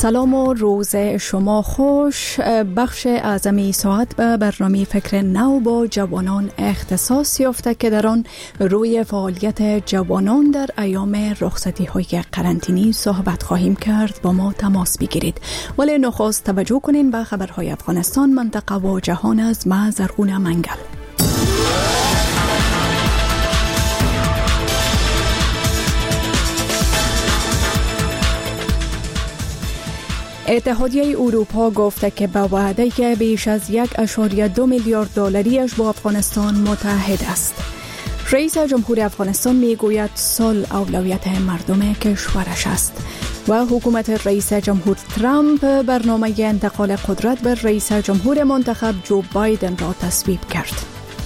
سلام و روز شما خوش. بخش اعظمی ساعت به برنامه فکر نو با جوانان اختصاص یافته که در آن روی فعالیت جوانان در ایام رخصتی های قرنطینی صحبت خواهیم کرد. با ما تماس بگیرید. ولی نخست توجه کنین به خبرهای افغانستان، منطقه و جهان از ما زرغون منگل. اتحادیه اروپا گفته که به وعده که بیش از 1.2 میلیارد دلاریش با افغانستان متحد است. رئیس جمهور افغانستان میگوید صلح اولویت مردم کشورش است و حکومت رئیس جمهور ترامپ برنامه انتقال قدرت به رئیس جمهور منتخب جو بایدن را تصویب کرد.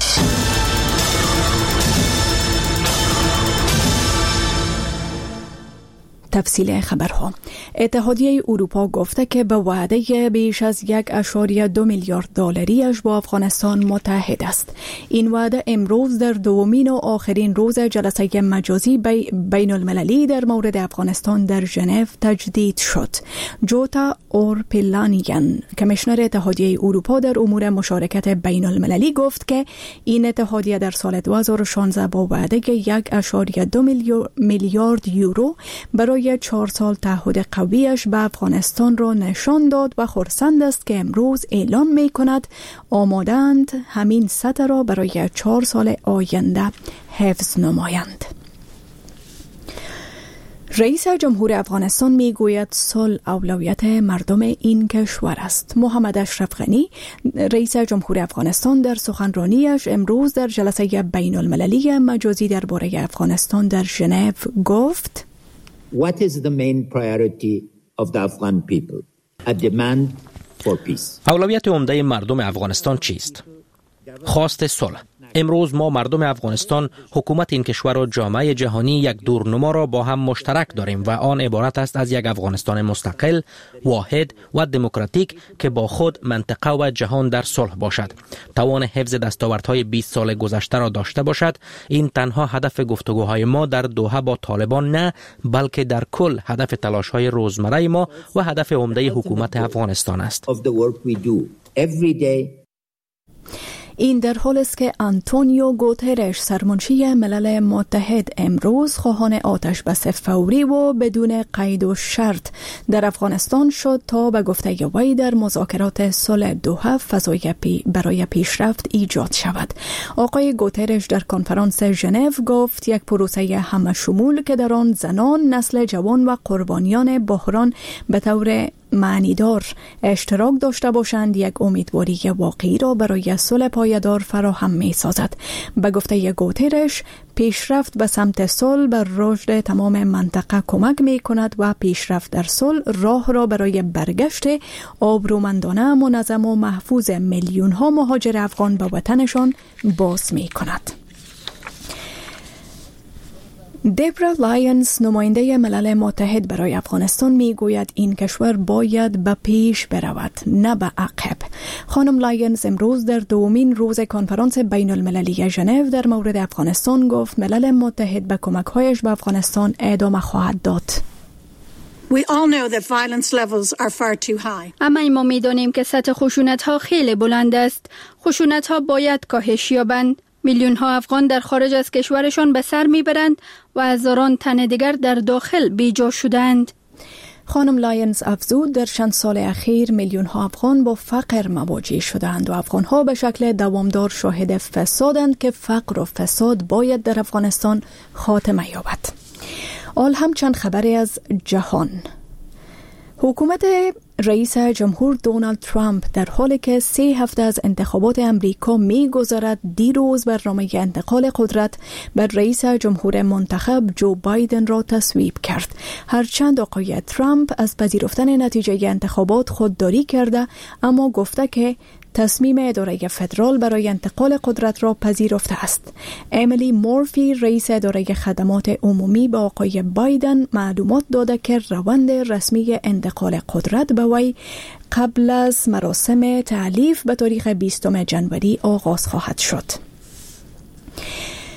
تفصیل خبرها. اتحادیه اروپا گفته که به وعده بیش از 1.2 میلیارد دلاریش با افغانستان متحد است. این وعده امروز در دومین و آخرین روز جلسه مجازی بین المللی در مورد افغانستان در ژنو تجدید شد. جوتا اورپیلانیان، کمیشنر اتحادیه اروپا در امور مشارکت بین المللی، گفت که این اتحادیه در سال 2016 با وعده 1.2 میلیارد یورو برای 4 سال تعهد قویش به افغانستان را نشان داد و خرسند است که امروز اعلام می کند آمادند همین سطح را برای 4 سال آینده حفظ نمایند. رئیس جمهور افغانستان می گوید صلح اولویت مردم این کشور است. محمد اشرف غنی، رئیس جمهور افغانستان، در سخنرانیش امروز در جلسه بین المللی مجازی درباره افغانستان در ژنو گفت: What is the main priority of the Afghan people? A demand for peace. اولویت عمده مردم افغانستان چیست؟ خواست صلح. امروز ما مردم افغانستان، حکومت این کشور و جامعه جهانی یک دورنما را با هم مشترک داریم و آن عبارت است از یک افغانستان مستقل، واحد و دموکراتیک که با خود منطقه و جهان در صلح باشد، توان حفظ دستاوردهای 20 سال گذشته را داشته باشد. این تنها هدف گفتگوهای ما در دوحه با طالبان نه، بلکه در کل هدف تلاش‌های روزمره ما و هدف عمده حکومت افغانستان است. این در حال است که آنتونیو گوترش، سرمنشی ملل متحد، امروز خواهان آتش بس فوری و بدون قید و شرط در افغانستان شد تا به گفته وی در مذاکرات صلح دوحه فضای برای پیشرفت ایجاد شود. آقای گوترش در کنفرانس ژنو گفت یک پروسه همه شمول که در آن زنان، نسل جوان و قربانیان بحران به طور معنیدار اشتراک داشته باشند یک امیدواری واقعی را برای صلح پایدار فراهم می سازد. به گفته گوترش، پیشرفت به سمت صلح بر رشد تمام منطقه کمک می کند و پیشرفت در صلح راه را برای برگشت آبرومندانه، منظم و محفوظ میلیون ها مهاجر افغان به وطنشان باز می کند. دبرا لایونز، نماینده ملل متحد برای افغانستان، می گوید این کشور باید به پیش برود، نه به عقب. خانم لایونز امروز در دومین روز کنفرانس بین المللی ژنو در مورد افغانستان گفت ملل متحد به کمک‌هایش به افغانستان ادامه خواهد داد. اما ما می‌دانیم که سطح خشونت‌ها خیلی بلند است. خشونت‌ها باید کاهش یابند. میلیون ها افغان در خارج از کشورشان به سر میبرند و هزاران تن دیگر در داخل بیجا شدند. خانم لایونز افزود در چند سال اخیر میلیون ها افغان با فقر مواجه شدند و افغان ها به شکل دوامدار شاهد فسادند که فقر و فساد باید در افغانستان خاتمه یابد. آل هم چند خبری از جهان. حکومت رئیس جمهور دونالد ترامپ در حالی که 3 هفته از انتخابات امریکا می‌گذرد، دیروز برنامه انتقال قدرت بر رئیس جمهور منتخب جو بایدن را تصویب کرد. هرچند آقای ترامپ از پذیرفتن نتیجه انتخابات خودداری کرده، اما گفته که تصمیم اداره فدرال برای انتقال قدرت را پذیرفته است. امیلی مورفی، رئیس اداره خدمات عمومی، به آقای بایدن معلومات داده که روند رسمی انتقال قدرت به وی قبل از مراسم تألیف به تاریخ 20 جنوری آغاز خواهد شد.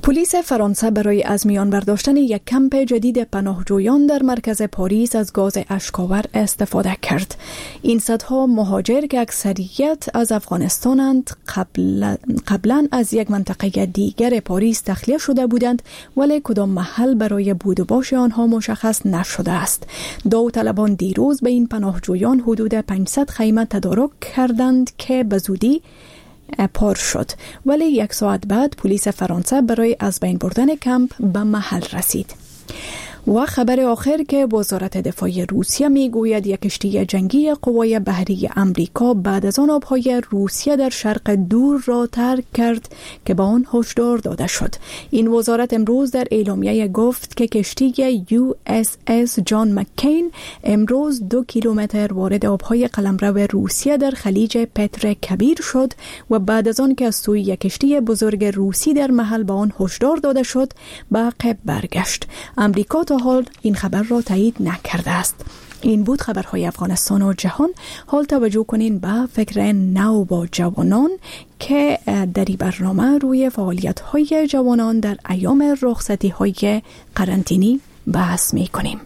پلیس فرانسه برای از میان برداشتن یک کمپ جدید پناهجویان در مرکز پاریس از گاز اشک‌آور استفاده کرد. این صدها مهاجر که اکثریت از افغانستانند قبلا از یک منطقه دیگر پاریس تخلیه شده بودند، ولی کدام محل برای بود و باش آنها مشخص نشده است. داوطلبان دیروز به این پناهجویان حدود 500 خیمه تدارک کردند که به زودی پار شد، ولی یک ساعت بعد پلیس فرانسه برای از بین بردن کمپ به محل رسید. و خبر آخر که وزارت دفاع روسیه میگوید یک کشتی جنگی قوای بحری امریکا بعد از آن آبهای روسیه در شرق دور را ترک کرد که به آن هشدار داده شد. این وزارت امروز در اعلامیه گفت که کشتی USS جان مکین امروز 2 کیلومتر وارد آبهای قلمرو روسیه در خلیج پتر کبیر شد و بعد از آن که از سوی یک کشتی بزرگ روسی در محل به آن هشدار داده شد به عقب برگشت. امریکا تا حال این خبر را تایید نکرده است. این بود خبرهای افغانستان و جهان. حال توجه کنین به فکر نو با جوانان که در این برنامه روی فعالیت‌های جوانان در ایام رخصتی‌های قرنطینی بحث می‌کنیم.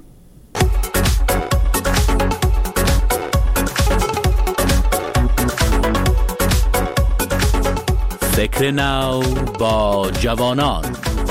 فکر نو با جوانان.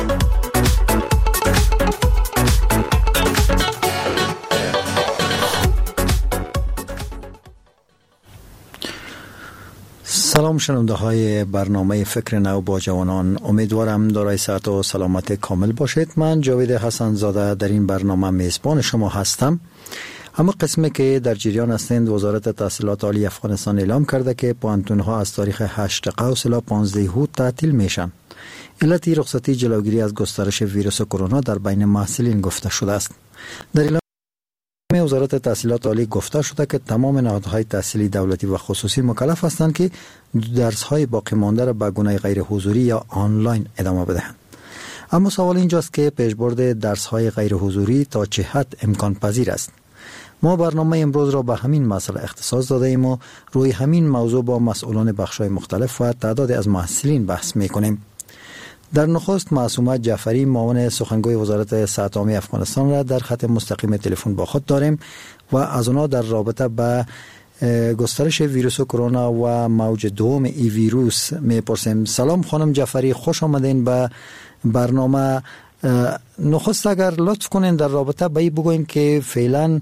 سلام شنونده های برنامه فکر نو با جوانان، امیدوارم دارای صحت و سلامت کامل باشید. من جاوید حسن زاده در این برنامه میزبان شما هستم. اما قسمی که در جریان هستند، وزارت تحصیلات عالی افغانستان اعلام کرده که پوهنتون‌ها از تاریخ 8 قوس الی 15 هود تعطیل میشن. علت رخصتی جلوگیری از گسترش ویروس کرونا در بین محصلین گفته شده است. در اعلام وزارت تحصیلات عالی گفته شده که تمام نهادهای تحصیلی دولتی و خصوصی مکلف هستند که درس‌های باقی مانده را به گونه غیر حضوری یا آنلاین ادامه بدهند. اما سوال اینجاست که پیشبرد درس‌های غیر حضوری تا چه حد امکان پذیر است؟ ما برنامه امروز را به همین مسئله اختصاص داده ایم و روی همین موضوع با مسئولان بخش‌های مختلف و تعداد از محصلین بحث می‌کنیم. در نخست معصومه جعفری، معاون سخنگوی وزارت صحت عامه افغانستان را در خط مستقیم تلفن با خود داریم و از آنها در رابطه با گسترش ویروس کرونا و موج دوم ای ویروس میپرسیم. سلام خانم جعفری، خوش آمدین به برنامه. نخست اگر لطف کنین در رابطه با این بگوین که فعلا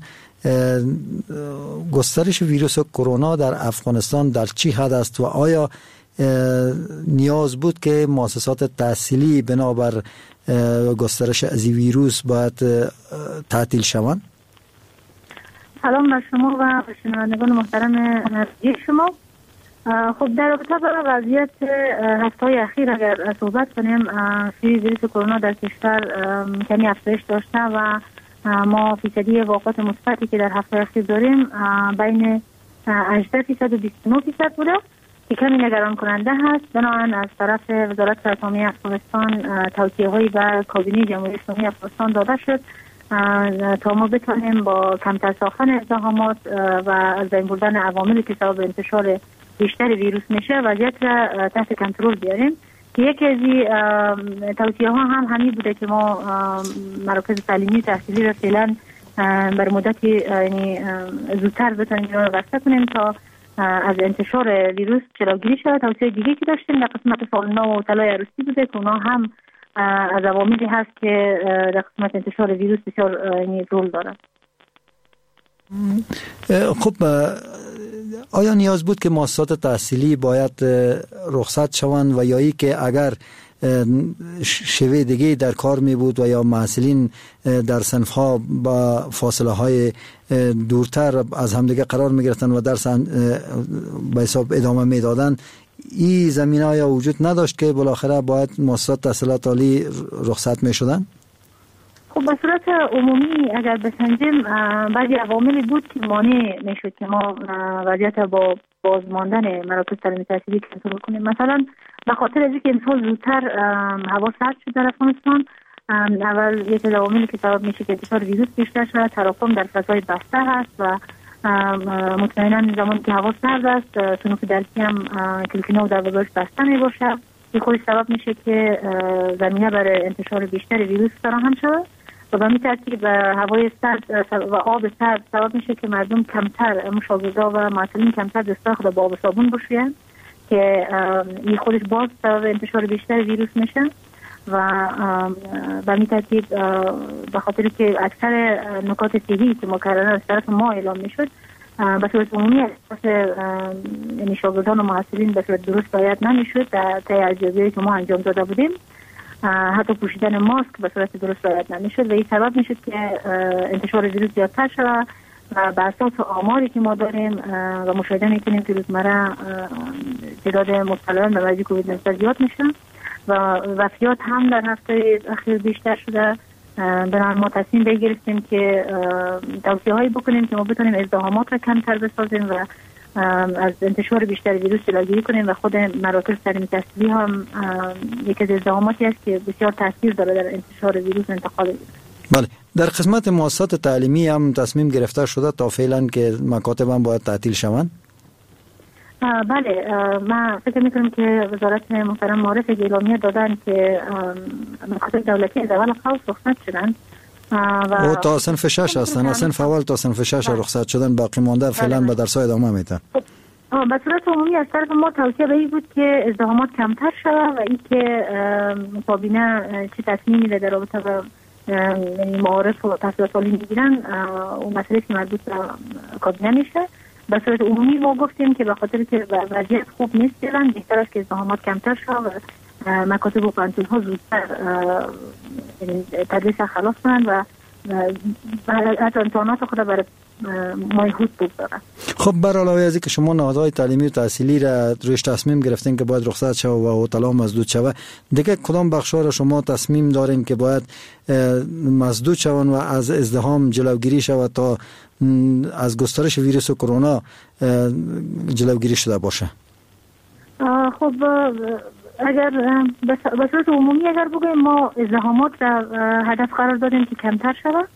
گسترش ویروس کرونا در افغانستان در چی حد است و آیا نیاز بود که مؤسسات تحصیلی بنابر گسترش از ویروس باید تعطیل شوند؟ سلام بر شما و شنوندگان محترم شما. خب در رابطه با وضعیت هفته‌های اخیر اگر صحبت کنیم، ویروس کرونا در کشور کمی افزایش داشته و ما فیصدی واقعات مثبتی که در هفته اخیر داریم بین 18% و 29% بوده که کمی نگران کننده هست. بنابراین از طرف وزارت صحت عامه افغانستان توصیه‌هایی به کابینه جمهوری اسلامی افغانستان داده شد تا ما بتوانیم با کمتر ساختن ازدحامات و از بین بردن عواملی که سبب انتشار بیشتر ویروس میشه وضعیت را تحت کنترل بیاریم. یکی از توصیه ها هم همین بوده که ما مراکز تعلیمی تحصیلی را فعلا بر مدتی یعنی زودتر بتونیم اینا رو وسته کنیم تا از انتشار ویروس جلوگیری شود. توصیه دیگه که داشتیم در قسمت فالنا و طلای عروسی بوده که اونا هم از عواملی هست که در قسمت انتشار ویروس بسیار رول دارد. خب آیا نیاز بود که مؤسسات تحصیلی باید رخصت شوند و یا ای که اگر شیوه دیگه در کار می بود و یا محصلین در صنف‌ها با فاصله های دورتر از همدیگه قرار می گرفتن و درس به حساب ادامه می دادن، این زمینه آیا وجود نداشت که بالاخره باید مؤسسات تحصیلات عالی رخصت می شدن؟ خب به صورت عمومی اگر بسنجیم بعضی عواملی بود که مانع میشد که ما وضعیت با بازماندن مراکز تعلیمی تحصیلی کنترل کنیم. مثلا به خاطر از اینکه امسال زودتر هوا سرد شد در افغانستان، اول یک از عواملی که سبب میشه که انتشار ویروس بیشتر شد تراکم در فضای بسته هست و مطمئنا زمانی که هوا سرد است صنوف درسی هم کلکینو در وگاهش بسته می باشه این خودش سبب میشه که زمینه برای انتشار بیشتر ویروس فراهم شود و به همین ترتیب هوای سرد و آب سرد سبب میشه که مردم کمتر، شاگردها و معلولین کمتر دستای خود با آب و صابون بشوین که این خودش باز سبب انتشار بیشتر ویروس میشه و به همین ترتیب به خاطر که اکثر نکات صحی که مکررن از طرف ما اعلام میشد به صورت عمومی یعنی شاگردان و معلولین به صورت درست رعایت نمیشد در طی ارزیابی‌هایی که ما انجام داده بودیم. حتی پوشیدن ماسک به صورت درست رعایت نمیشد و این سبب میشد که انتشار ویروس زیادتر شود و بر اساس آماری که ما داریم و مشاهده میکنیم که روزمره تعداد مبتلایان به وبای کووید 19 زیاد میشن و وفیات هم در هفته اخیر بیشتر شده. بنابراین ما تصمیم بگیریم که توصیه‌هایی بکنیم که ما بتونیم ازدحامات را کمتر بسازیم و از انتشار بیشتر ویروس جلوگیری کنیم و خود مراکز تعلیم تحصیلی هم یکی از ازدحاماتی است که بسیار تاثیر داره در انتشار ویروس و انتقال ویروس. بله، در قسمت مؤسسات تعلیمی هم تصمیم گرفته شده تا فعلا که مکاتب هم باید تعطیل شوند؟ بله، من فکر میکنم که وزارت محترم معارف اعلامیه دادن که مکاتب دولتی از اول خاص رخصت شدن و تا صنف 6 هستن، صنف اول تا صنف 6 رخصت شدن، باقی مانده فعلا به درس ادامه میدن. به صورت عمومی از طرف ما توصیه به این بود که ازدحامات کمتر شود و این که کابینه چه تصمیمی در رابطه با معارف و تحصیلات عالی میگیرن اون مسئله که مربوط به کابینه میشه. به صورت عمومی ما گفتیم که به خاطر که وضعیت خوب نیست فعلا بهتر است که ازدحامات کمتر شود و مکاتب و پانتون‌ها زودتر تدریس خلاص کنند و حتی امتحانات خود برای ماه هوت بگذارن. خب بر علاوه از اینکه شما نهادهای تعلیمی و تحصیلی را روش تصمیم گرفتین که باید رخصت شود و هتل‌ها مسدود شود، دیگه کدام بخش‌ها را شما تصمیم دارین که باید مسدود شوند و از ازدحام جلوگیری شود تا از گسترش ویروس کرونا جلوگیری شده باشه؟ خب اگر به صورت عمومی اگر بگویم ما ازدحامات را هدف قرار دادیم که کمتر شود.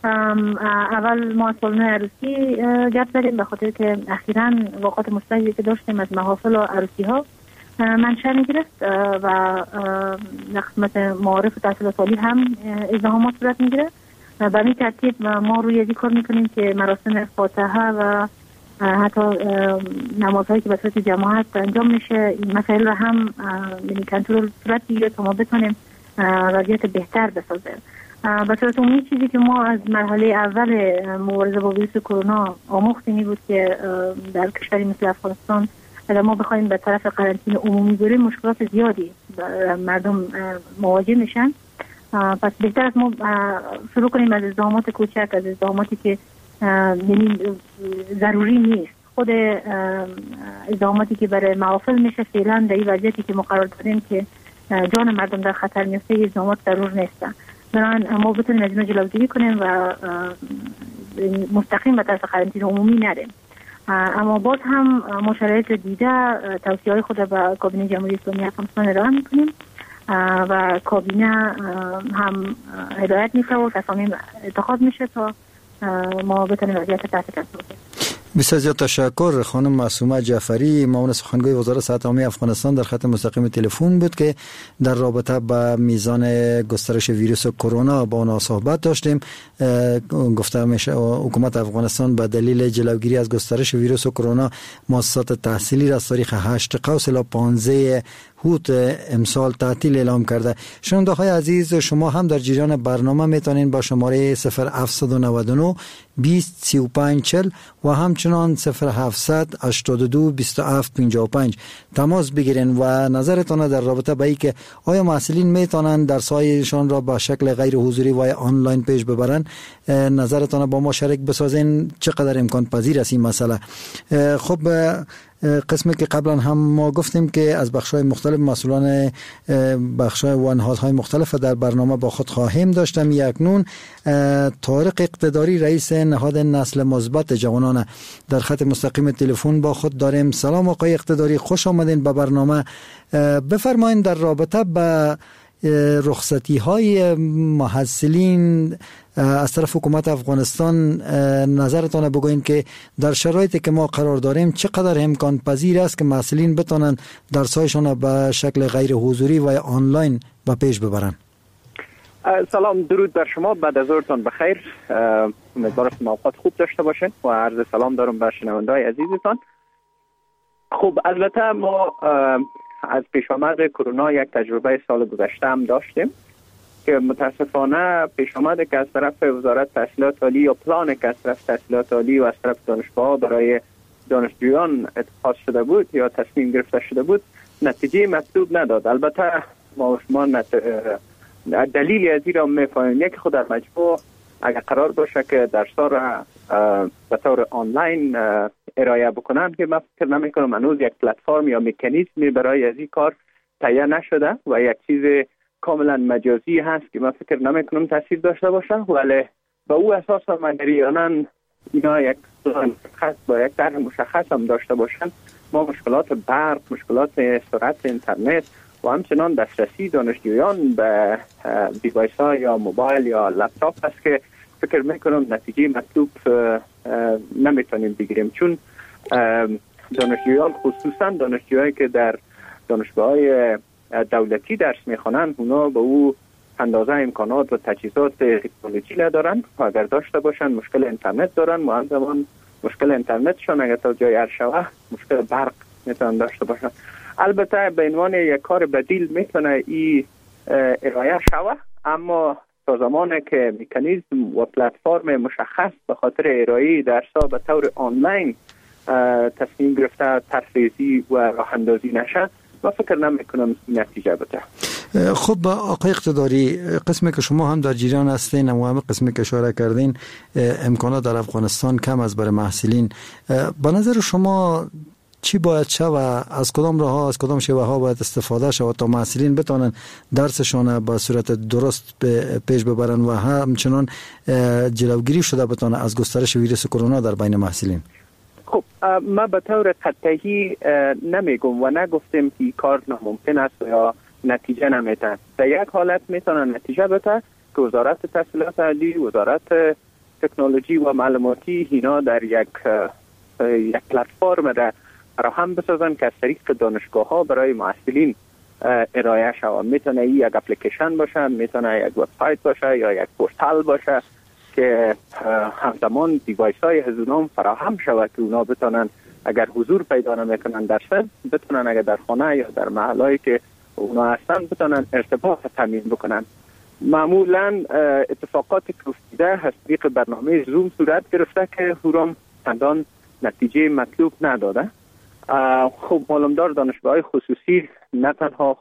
اول ما از سالن عروسی گپ زدیم به خاطر که اخیراً واقعات مستجدی که داشتیم از محافل و عروسی ها منشأ میگرفت و قسمت معارف و تحصیلات عالی هم ازدحامات صورت میگیره. به این ترتیب ما روی این کار میکنیم که مراسم فاتحه و حتی نمازهایی که به صورت جماعت انجام میشه این مسائل رو هم کنترل صورت میگیره تا ما بتونیم وضعیت بهتر بسازیم. به صورت عمومی چیزی که ما از مرحله اول مبارزه با ویروس کرونا آموختیم بود که در کشوری مثل افغانستان اگر ما بخوایم به طرف قرنطینه عمومی بریم مشکلات زیادی مردم مواجه میشن. پس بهتر است ما شروع کنیم از ازدحامات کوچک، از ازدحاماتی که یعنی ضروری نیست. خود ازدحاماتی که برای محافل میشه فعلا در این وضعیتی که مقرر داریم که جان مردم در خطر میفته ازدحامات ضرور نیستن. بنابراین ما بتونیم از اینو جلوگیری کنیم و مستقیم به طرف قرنطینه عمومی نریم. اما باز هم ما شرایط دیده توصیه‌های خود به کابینه جمهوری اسلامی افغانستان ارائه میکنیم و کابینه هم هدایت میشه و تصامیم اتخاذ میشه تا ما بتونیم وضعیت تحت کنترل کنیم. بسیار زیاد تشکر خانم معصومه جعفری، معاون سخنگوی وزارت صحت عامه افغانستان در خط مستقیم تلفن بود که در رابطه با میزان گسترش ویروس کرونا با اونها صحبت داشتیم. گفته میشه حکومت افغانستان به دلیل جلوگیری از گسترش ویروس کرونا مؤسسات تحصیلی را از تاریخ 8 قوس الی 15 هوت امسال تعطیل اعلام کرده. شنونده های عزیز، شما هم در جریان برنامه میتونین با شماره 0799 203540 و همچنان 0700 82 27 55 تماس بگیرین و نظرتان در رابطه با اینکه آیا محصلین میتونن درس‌هایشان را به شکل غیر حضوری و آنلاین پیش ببرن، نظرتان با ما شریک بسازین. چقدر امکان پذیر است این مسئله؟ خب قسمی که قبلا هم ما گفتیم که از بخش‌های مختلف مسئولان بخش‌های و نهادهای مختلف در برنامه با خود خواهیم داشتم. اکنون طارق اقتداری رئیس نهاد نسل مثبت جوانان در خط مستقیم تلفن با خود داریم. سلام آقای اقتداری، خوش آمدین به برنامه. بفرمایید در رابطه با رخصتی های محصلین از طرف حکومت افغانستان نظرتان بگوین که در شرایطی که ما قرار داریم چقدر امکان پذیر است که محصلین بتونن درسایشان به شکل غیر حضوری و آنلاین به پیش ببرن؟ سلام، درود بر شما، بعد از ظهرتان بخیر. امیدوارم اوقات خوب داشته باشین و عرض سلام دارم به شنونده‌های عزیزتان. خب البته ما از پیش آمد کرونا یک تجربه سال گذشته هم داشتیم که متاسفانه پیش آمده که از طرف وزارت تحصیلات عالی یا پلان که از طرف تحصیلات عالی و از طرف دانشگاه‌ها برای دانشجویان اتخاذ شده بود یا تصمیم گرفته شده بود نتیجه مطلوب نداد. البته ما شما دلیلی از این را می‌فهمیم. یک خود در مجموع اگر قرار باشه که درس‌ها را به طور آنلاین ارائه بکنن که من فکر نمی‌کنم هنوز یک پلتفرم یا مکانیزمی برای از این کار تهیه نشده و یک چیز کاملا مجازی هست که من فکر نمی‌کنم تاثیر داشته باشه، ولی به او اساس مدیریانان اینا یک خاص با یک طرح مشخص هم داشته باشن. ما مشکلات برق، مشکلات سرعت اینترنت و همچنان دسترسی دانشجویان به دیوایس ها یا موبایل یا لپتاپ است که فکر میکنم نتیجه مطلوب نمیتونیم بگیریم، چون دانشجویان خصوصا دانشجوهایی که در دانشگاه‌های دولتی درس میخوانند اونا به او اندازه امکانات و تجهیزات تکنولوژی ندارن و اگر داشته باشن مشکل اینترنت دارن و همزمان مشکل اینترنتشون اگر تا جای شوه مشکل برق میتونن داشته باشن. البته به عنوان یک کار بدیل میتونه این ارائه شوه، اما تا زمانی که مکانیزم و پلتفرم مشخص به خاطر ارائه درس‌ها به طور آنلاین تصمیم گرفته تفریزی و راه اندازی نشه و فکر نمیکنم نتیجه بده. خب آقای اقتداری، قسمی که شما هم در جریان هستین و هم قسمی که اشاره کردین امکانات در افغانستان کم از برای محصلین، به نظر شما چی باید شود؟ از کدام راه ها، از کدام شیوه ها باید استفاده شود تا محصلین بتونن درسشان به صورت درست پیش ببرن و همچنان جلوگیری شده بتونه از گسترش ویروس کرونا در بین محصلین؟ خب ما به طور قطعی نمیگم و نگفتم که این کار ناممکن است یا نتیجه نمیده. در یک حالت میتونه نتیجه بده که وزارت تحصیلات عالی، وزارت تکنولوژی و معلوماتی اینا در یک پلتفرم را فراهم بسازن که از طریق دانشگاه‌ها برای محصلین ارائه شود. میتونه یک اپلیکیشن باشه، میتونه یک وبسایت باشه یا یک پورتال باشه که همزمان دیوایس های از اونها فراهم شود که اونا بتونن اگر حضور پیدا نمیکنن درس بتونن اگر در خانه یا در محلهایی که اونا هستن بتونن ارتباط تامین بکنن. معمولا اتفاقاتی که افتاده از طریق برنامه زوم صورت گرفته که هرام چندان نتیجه مطلوب نداده. خب معلومدار دانشگاه‌های خصوصی نه تنها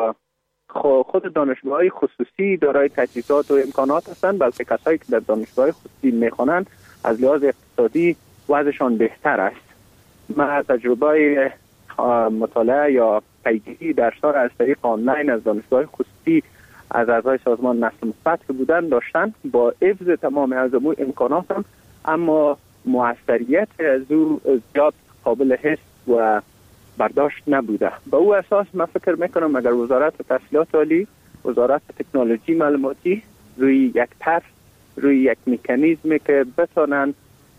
خود دانشگاه‌های خصوصی دارای تجهیزات و امکانات هستند، بلکه کسایی که در دانشگاه‌های خصوصی میخوانند از لحاظ اقتصادی وضعشان بهتر است. من تجربه مطالعه یا پیگیری درس‌ها را از طریق آنلاین از دانشگاه‌های خصوصی از اعضای سازمان نسل مثبت که بودن داشتن با حفظ تمام از امکانات هم، اما موثریت از او زیاد قابل حس و برداشت نبوده. به او اساس من فکر میکنم اگر وزارت تحصیلات عالی، وزارت تکنولوژی معلوماتی روی یک طرح، روی یک مکانیزمی که بتونن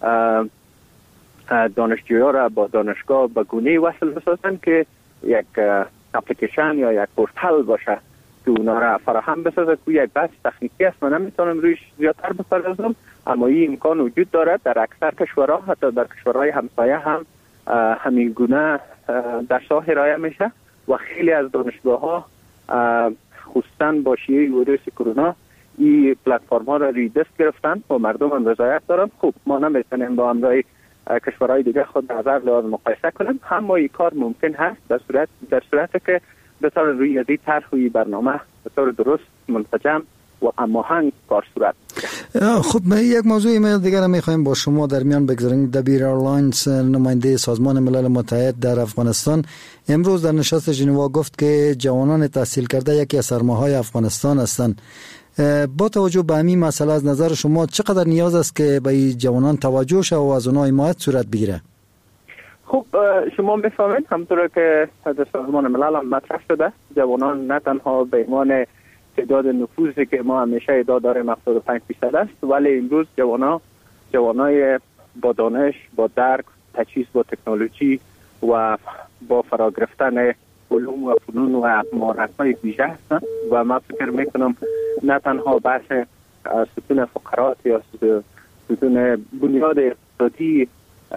دانشجوها را با دانشگاه به گونه وصل بسازن که یک اپلیکیشن یا یک پورتال باشه که اونا را فراهم بسازه که یک بحث تکنیکی است. من نمیتونم رویش زیادتر بپردازم، اما این امکان وجود دارد. در اکثر کشورها، حتی در کشورهای همسایه هم همین گونه درس‌ها ارائه میشه و خیلی از دانشگاه‌ها خصوصا با شیوع ویروس کرونا این پلتفرم‌ها را روی دست گرفتن و مردم هم رضایت دارن. خب ما نمیتونیم با همراهی کشورهای دیگه خود نظر لازم مقایسه کنیم، اما این کار ممکن هست در صورتی که به طور روی ازی طرح و برنامه به طور درست، منسجم و هماهنگ کار صورت. خب یک موضوع دیگر هم می‌خوایم با شما در میان بگذاریم. دبیر ایرلاینز، نماینده سازمان ملل متحد در افغانستان، امروز در نشست ژنوا گفت که جوانان تحصیل کرده یکی از سرمایه‌های افغانستان هستند. با توجه به همین مسئله از نظر شما چقدر نیاز است که به جوانان توجه شود و از اونها حمایت صورت بگیره؟ خب شما می‌فهمید همونطور که در سازمان ملل هم مطرح شده، جوانان نه تنها به عنوان تعداد نفوذی که ما همیشه ادعا داریم 75% است، ولی امروز جوانای با دانش، با درک، تجهیز با تکنولوژی و با فرا گرفتن علوم و فنون و مهارت‌های ویژه هستند و من فکر میکنم نه تنها بحث ستون فقرات یا ستون بنیاد اقتصادی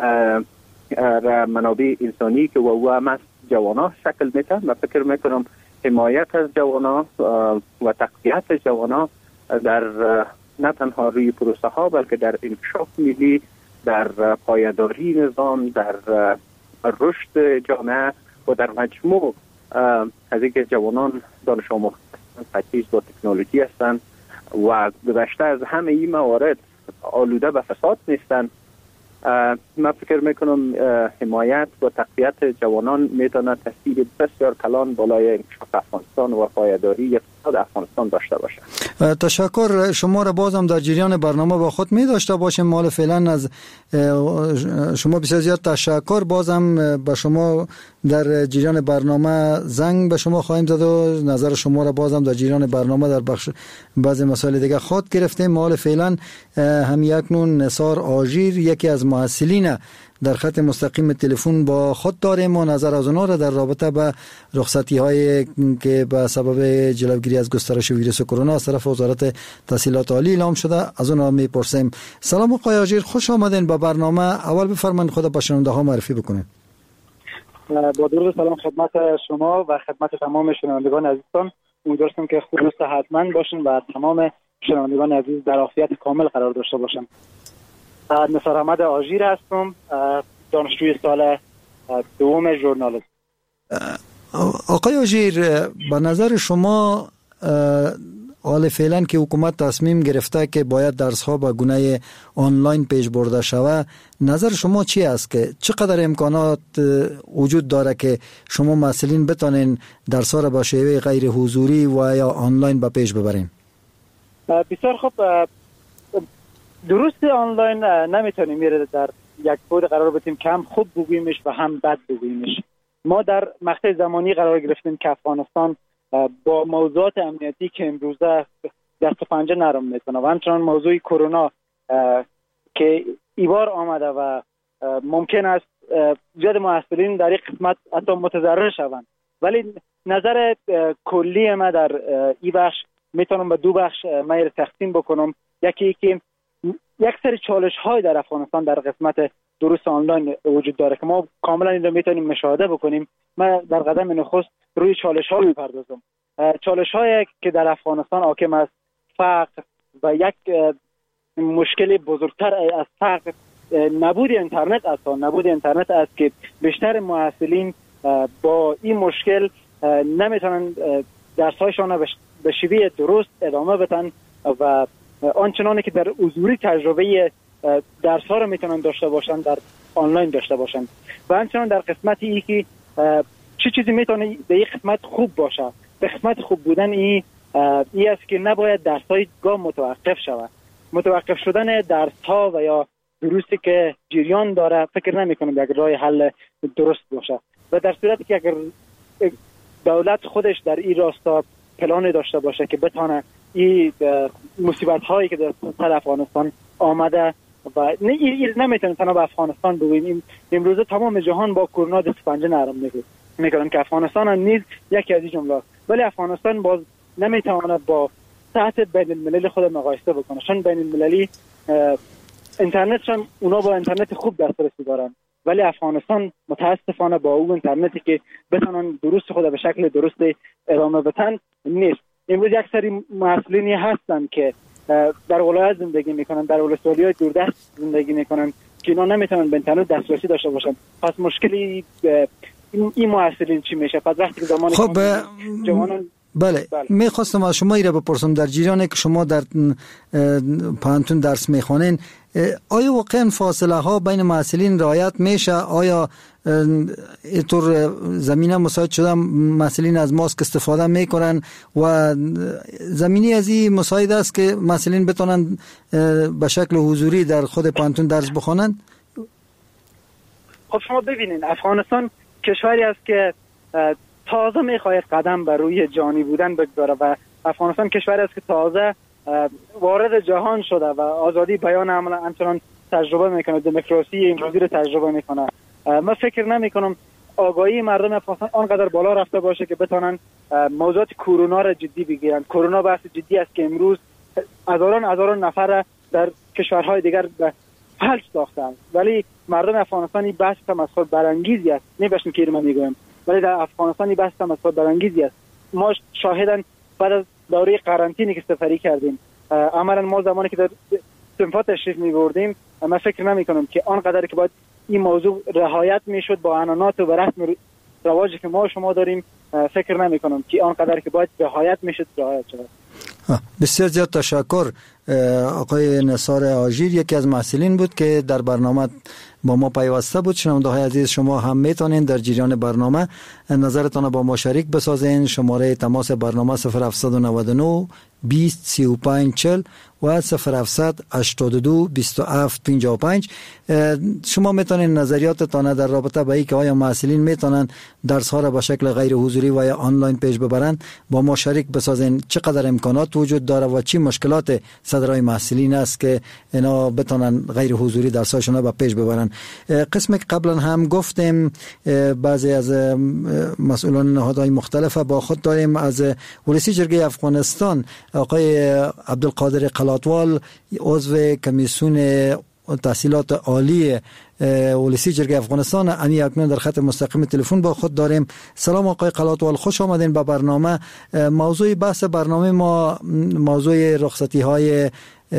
منابع انسانی که و هم از جوانان شکل میده، من فکر میکنم حمایت از جوانان و تقویت جوانان در نه تنها روی پروسه ها بلکه در انکشاف ملی، در پایداری نظام، در رشد جامعه و در مجموع از اینکه جوانان دانش آموخته تجهیز با تکنولوژی هستند و گذشته از همه این موارد آلوده به فساد نیستند. من فکر میکنم حمایت و تقویت جوانان میتونه تاثیر بسیار کلان بالای انکشاف افغانستان و پایداری اقتصاد افغانستان داشته باشه. تشکر. شما را بازم در جریان برنامه با خود می داشته باشیم. مال فعلا از شما بسیار زیاد تشکر. بازم به شما در جریان برنامه زنگ به شما خواهیم زد و نظر شما را بازم در جریان برنامه در بخش بعضی مسائل دیگه خود گرفتیم. مال فعلا همیکنون نثار آژیر یکی از محصلین در خط مستقیم تلفن با خود داریم و نظر از اونها را در رابطه با رخصتی هایی که به سبب جلوگیری از گسترش ویروس کرونا از طرف وزارت تحصیلات عالی اعلام شده از اونها میپرسیم. سلام آقای آژیر، خوش آمدین به برنامه. اول بفرمایید خود به شنونده ها معرفی بکنید. با درود سلام خدمت شما و خدمت تمام شنوندگان عزیزتان. امیدوارم که خوب و صحتمند باشین و تمام شنوندگان عزیز در عافیت کامل قرار داشته باشن. نثار احمد آژیر هستم، دانشجوی سال دوم ژورنالیسم. آقای آژیر، به نظر شما حال فعلا که حکومت تصمیم گرفته که باید درس ها به گونه آنلاین پیش برده شود، نظر شما چی است که چقدر امکانات وجود داره که شما مسئولین بتانین درس ها را به شیوه غیر حضوری و یا آنلاین به پیش ببرین؟ بسیار خوب. درست آنلاین نمیتونیم میره در یک بود قرار بدیم که هم خوب بگوییمش و هم بد بگوییمش. ما در مقطع زمانی قرار گرفتیم که افغانستان با موضوعات امنیتی که امروزه دست و پنجه نرم میکنه و همچنان موضوع کرونا که ایبار آمده و ممکن است زیاد محصلین در این قسمت حتی متضرر شوند، ولی نظر کلی ما در این بخش میتونم به دو بخش ما تقسیم بکنم. یکی که یک سری چالش های در افغانستان در قسمت دروس آنلاین وجود داره که ما کاملا این رو میتونیم مشاهده بکنیم. من در قدم نخست روی چالش ها میپردازم. چالش هایی که در افغانستان حاکم است فقر و یک مشکل بزرگتر از فقر نبود اینترنت است. نبود اینترنت است که بیشتر محصلین با این مشکل نمیتونن درس‌هایشان به شیوه درست ادامه بدن و آنچنانی که در حضوری تجربه درس ها رو میتونن داشته باشن در آنلاین داشته باشن. و همچنان در قسمت ای که چه چیزی میتونه به این قسمت خوب باشه. به قسمت خوب بودن ای است که نباید درس های گاه متوقف شود. متوقف شدن درس ها و یا دروسی که جریان داره فکر نمی کنم یک راه حل درست باشه و در صورتی که اگر دولت خودش در این راستا پلان داشته باشه که بتونه این مصیبت هایی که در افغانستان آمده و نمیتونه تنها به افغانستان بگوییم. امروزه تمام جهان با کرونا دست پنجه نرم میکنن که افغانستان هم نیز یکی از این جمله، ولی افغانستان باز نمیتونه با سطح بین المللی خود مقایسه بکنه، چون بین المللی اینترنتشان اونا با اینترنت خوب دسترسی دارن، ولی افغانستان متاسفانه با اون اینترنتی که بتونن درست خود به شکل درست ادامه بدن نیست. امروز یک سری مسئولینی هستن که در ولایت زندگی میکنن، در ولسوالی‌های دوردست زندگی میکنن که اینا نمیتونن به اینترنت دسترسی داشته باشن. پس مشکلی این مسئولین چی میشه؟ پس وقتی که زمانی خب جوانان بله. میخواستم از شما ایره بپرسم در جریانی که شما در پانتون درس میخوانین، آیا واقعا فاصله ها بین مسئولین رعایت میشه؟ آیا اینطور زمینه مساعد شده مسئولین از ماسک استفاده میکنن و زمینی از این مساعد است که مسئولین بتونن به شکل حضوری در خود پانتون درس بخوانن؟ خب شما ببینین افغانستان کشوری است که تازه میخواهد قدم بر روی جانی بودن بگذاره و افغانستان کشوری است که تازه وارد جهان شده و آزادی بیان عملا همچنان تجربه میکنه، دموکراسی امروزی رو تجربه میکنه. من فکر نمی کنم آگاهی مردم افغانستان آنقدر بالا رفته باشه که بتونن موضوعات کرونا را جدی بگیرن. کرونا بحث جدی است که امروز هزاران نفر در کشورهای دیگر به فلج ساختند، ولی مردم افغانستانی بحث تمسخر برانگیزی است. نمی‌باشیم که من میگم، ولی در افغانستانی بحث تمسخر برانگیزی است. ما شاهدن بعد از دوره قرنطینه که سفری کردیم، عملا ما زمانی که در سنفا تشریف می‌بردیم، من فکر نمی‌کنم که آنقدر که باید این موضوع رعایت میشد با عنعنات و رسم رواجی که ما شما داریم، فکر نمی‌کنم که آنقدر که باید رعایت میشد رعایت شود. بسیار زیاد تشکر. آقای نثار آژیر یکی از محصلین بود که در برنامه با ما پیوسته بود. شنونده های عزیز، شما هم میتونین در جریان برنامه نظرتان با ما شریک بسازین. شماره تماس برنامه 0799 20 35 40 و 0700 82 27 55. شما میتونین نظریاتتان در رابطه با اینکه آیا محصلین میتونن درس ها را به شکل غیر حضوری و یا آنلاین پیش ببرن با ما شریک بسازین. چقدر امکانات وجود داره و چی مشکلات صدرای محصلین است که اینا بتونن غیر حضوری درساشون را پیش ببرن. قسم که قبلا هم گفتیم بعضی از مسئولان نهادهای مختلف با خود داریم. از ولسی جرگه افغانستان آقای عبدالقادر قلاتوال، عضو کمیسیون تحصیلات عالی ولسی جرگه افغانستان، امی اکنون در خط مستقیم تلفن با خود داریم. سلام آقای قلاتوال، خوش آمدین به برنامه. موضوع بحث برنامه ما موضوع رخصتی های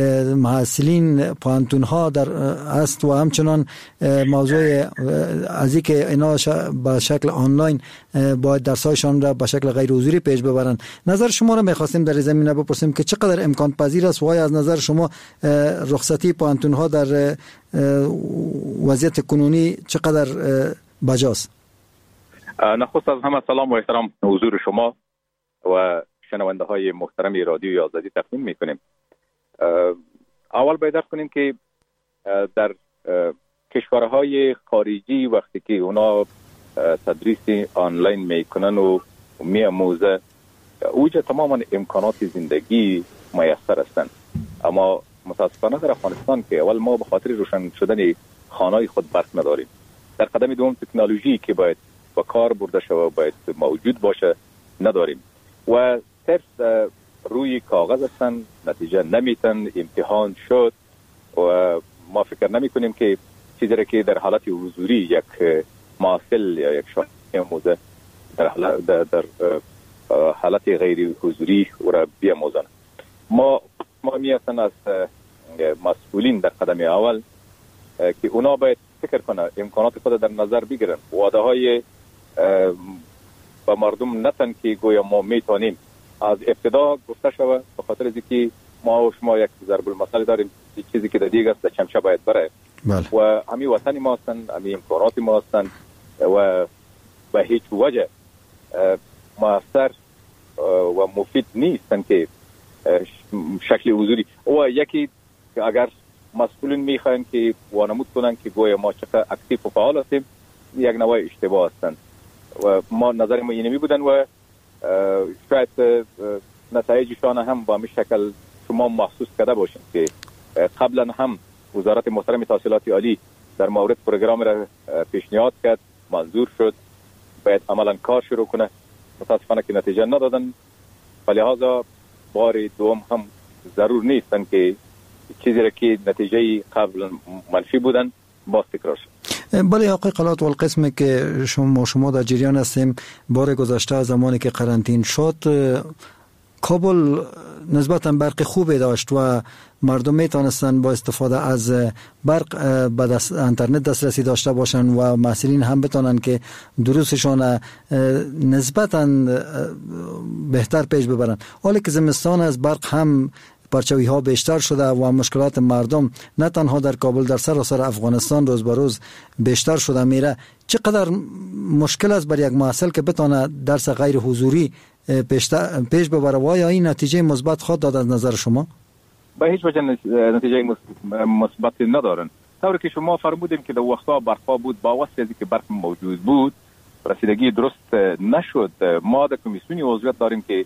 محصلین پانتون ها در است و همچنان موضوع از اینکه اینا به شکل آنلاین باید درسایشان را به شکل غیر حضوری پیش ببرن. نظر شما را می‌خواستیم در زمینه بپرسیم که چقدر امکان پذیر است و از نظر شما رخصتی پانتون ها در وضعیت کنونی چقدر بجاست؟ نخست از همه سلام و احترام حضور شما و شنونده های محترم رادیوی آزادی تقدیم میکنیم. اول باید درک کنیم که در کشورهای خارجی وقتی که اونا تدریس آنلاین میکنن و میاموزه، اوجه تماما امکانات زندگی میسر هستند، اما متاسفانه در افغانستان که اول ما به خاطر روشن شدن خانه‌های خود برق نداریم، در قدم دوم تکنولوژی که باید با کار برده شود باید موجود باشه نداریم و صرف روی کاغذ هستن، نتیجه نمیتن، امتحان شد و ما فکر نمی کنیم که چیزی را که در حالت حضوری یک محصل یا یک شاگرد می‌آموزه در حالت غیر حضوری او را بیاموزن. ما می‌خواستن از مسئولین در قدم اول که اونا باید فکر کنه امکانات خود در نظر بگیرن، وعده های با مردم نتن که گویا ما میتونیم. از ابتدا گفته شود به خاطر از اینکه ما و شما یک ضرب المثل داریم، چیزی که در دیگه است چمچه باید بره و همین وطن ما هستند، همین امکانات ما هستند و به هیچ وجه موثر و مفید نیستن که شکل حضوری و یکی که اگر مسئولین میخواین که وانمود کنن که گویا ما چقدر اکتیو و فعال هستیم، یک نوع اشتباه هستند و ما نظر ما اینمی بودن و شاید نتایجشان هم با همین شکل شما محسوس کرده باشین که قبلا هم وزارت محترم تحصیلات عالی در مورد پروگرام را پیشنهاد کرد، منظور شد، باید عملا کار شروع کنه، متاسفانه که نتیجه ندادن. لہذا بار دوم هم ضرور نیستن که چیزی را که نتیجه قبل منفی بودن باز تکرار شد. بله آقای قلاتوال، قسمی که شما در جریان هستیم، بار گذشته زمانی که قرنطین شد کابل نسبتا برق خوبی داشت و مردم میتونستن با استفاده از برق به اینترنت دسترسی داشته باشن و محصلین هم بتونن که دروسشون نسبتا بهتر پیش ببرن. حالا که زمستان از برق هم پرچوی ها بیشتر شده و مشکلات مردم نه تنها در کابل در سراسر افغانستان روز به روز بیشتر شده میره، چقدر مشکل است برای یک محصل که بتونه درس غیر حضوری پیش ببره و یا این نتیجه مثبت خود داد از نظر شما؟ به هیچ وجه نتیجه مثبت ندارن. طوری که شما فرمودیم که در وقتا برقا بود، با واسطه از که برق موجود بود رسیدگی درست نشد. ما در کمیسیونی عضویت داریم که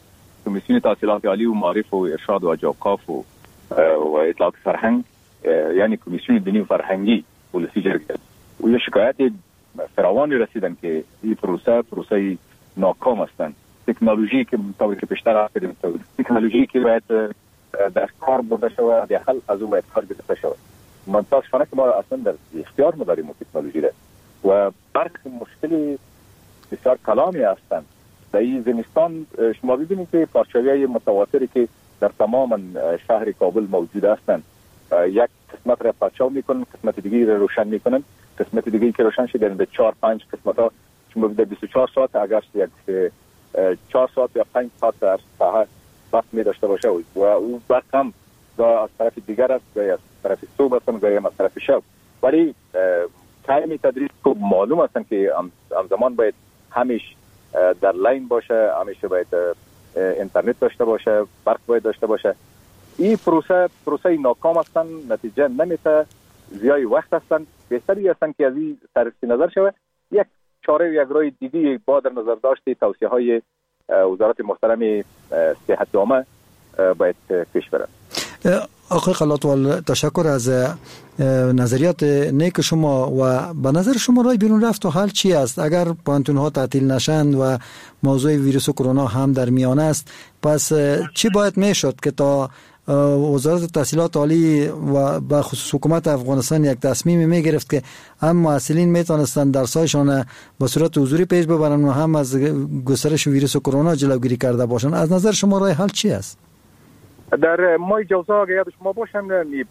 کمیسیون تحصیلات عالی و معارف و ارشاد و اوقاف و اطلاعات فرهنگ، یعنی کمیسیون دینی و فرهنگی پلیسی جرگه و یه شکایت فراوانی رسیدن که این پروسه ناکام هستند. تکنولوژی که مطابق پیشتر رفتیم، تکنولوژی که باید در کار برده شود، داخل از اون باید کار گرفته شود. متاسفانه که ما اصلا در اختیار نداریم تکنولوژی را و برخی مشکلی بسیار کلامی هستند. در این زمستان شما ببینید که پارچه‌های متواتری که در تمام شهر کابل موجود هستند، یک قسمت را پارچه میکنن، قسمت دیگری را روشن میکنن، قسمت دیگری که روشن شده به 4-5 قسمت ها شما به 24 ساعت اگر یک 4 ساعت یا 5 ساعت در ساعت وقت می داشته باشه و اون وقت هم از طرف دیگر است، گاهی از طرف صبح است، گاهی از طرف شب. ولی تایم تدریس خوب معلوم است که همزمان باید همیشه در لاین باشه، همیشه باید اینترنت داشته باشه، برق باید داشته باشه. این پروسه ناکام هستن، نتیجه نمیده، زیای وقت هستن. بهتری هستن که از این صرف نظر شود، یک چاره و یک راه دیگه با در نظر داشته توصیه های وزارت محترم صحت عامه باید پیش برد. آقای خلاتوال، تشکر از نظریات نیک شما و به نظر شما راه بیرون رفت و حل چی است؟ اگر پانتون ها تعطیل نشند و موضوع ویروس کرونا هم در میان است، پس چی باید میشد که تا وزارت تحصیلات عالی و به خصوص حکومت افغانستان یک تصمیم می گرفت که هم محصلین میتونستند درسایشان به صورت حضوری پیش ببرند و هم از گسترش ویروس کرونا جلوگیری کرده باشند؟ از نظر شما راه حل چی است؟ در ماه جوزا اگر یاد شما باشم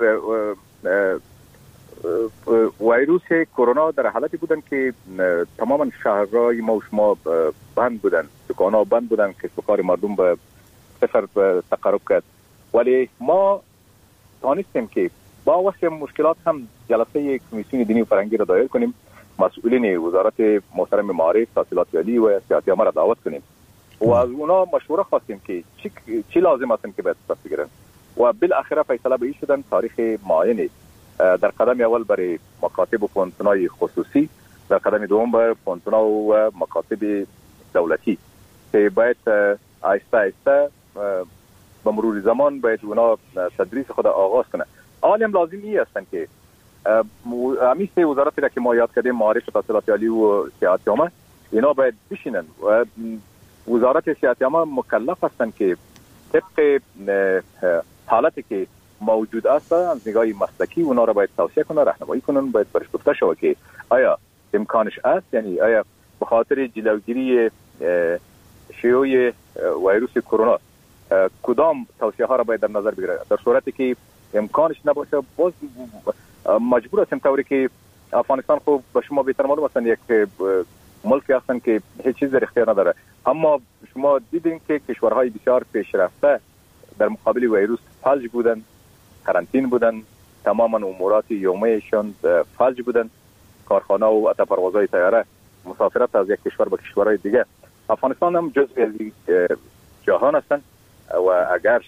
ویروس کرونا در حالتی بودن که تماما شهرهای ما و شما بند بودن، دکان‌ها بند بودن که کار مردم به صفر تقرب کرد. ولی ما تانستیم که با واسه مشکلات هم جلسه کمیسیون دینی و فرهنگی را دایر کنیم، مسئولین وزارت محترم معارف، تحصیلات عالی و سیاست عامه را دعوت کنیم و از اونا مشوره خواستیم که چی لازم است که باید صورت بگیرن و بالاخره فیصله به این شدن تاریخ معینی. در قدم اول برای مکاتب و پانتونای خصوصی، در قدم دوم برای پانتونا و مکاتب دولتی که باید آهسته آهسته به مرور زمان باید اونا تدریس خود آغاز کنه. اول هم لازمی هستن که همین سه وزارتی را که ما یاد کردیم، معارف، تحصیلات عالی و سیاست عامه، اینا باید بشینن و وزارت سیاست عامه مکلف هستن که طبق حالتی که موجود است از نگاه مسلکی اونا را باید توصیه کنن، راهنمایی کنن، باید برش گفته شود که آیا امکانش است، یعنی آیا به خاطر جلوگیری شیوع ویروس کرونا کدام توصیه ها را باید در نظر بگیره. در صورتی که امکانش نباشه باز مجبور هستیم طوری که افغانستان خوب به شما بهتر معلوم هستن یک ملکی هستن که هیچ چیز در اختیار نداره، اما شما دیدین که کشورهای بسیار پیشرفته در مقابل ویروس فلج بودن، قرنطین بودن، تماما امورات یومیشان فلج بودن، کارخانه و حتی پروازهای طیاره مسافرت از یک کشور به کشورهای دیگه. افغانستان هم جزء از جهان هستن و اگر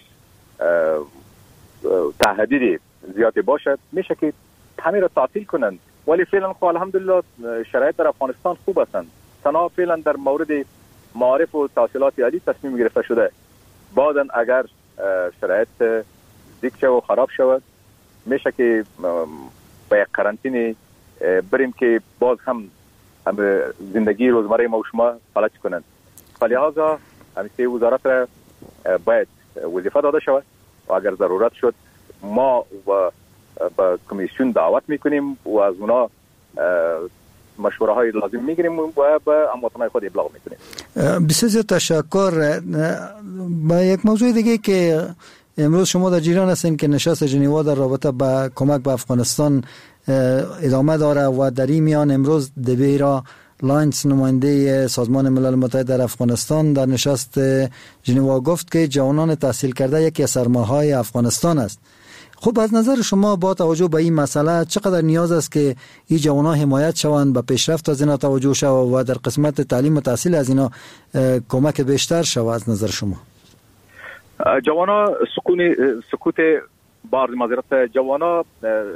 تهدید زیادی باشد میشه که همه را تعطیل کنند، ولی فعلا خب الحمدلله شرایط در افغانستان خوب هستند. تنها فعلا در مورد معارف و تحصیلات عالی تصمیم گرفته شده، بعداً اگر شرایط دیگه و خراب شود میشه که به یک قرنطینه بریم که باز هم زندگی روزمره ما و شما فلج کنند. فلهذا همین سه وزارت را باید وظیفه داده شود و اگر ضرورت شد ما و با کمیسیون دعوت میکنیم و از اونا مشوره های لازم میگیریم و به هموطنان خود ابلاغ میکنیم. بسیار زیاد تشکر. با یک موضوع دیگه که امروز شما در جریان هستین که نشست ژنوا در رابطه با کمک به افغانستان ادامه داره و در این میان امروز دبیرا لاینس نماینده سازمان ملل متحد در افغانستان در نشست ژنوا گفت که جوانان تحصیل کرده یکی از سرمایه‌های افغانستان است. خب از نظر شما با توجه به این مسئله چقدر نیاز است که این جوانان حمایت شوند، به پیشرفت از اینا توجه شود و در قسمت تعلیم و تحصیل از اینا کمک بیشتر شود از نظر شما؟ جوانا سکوت بار معذرت جوانا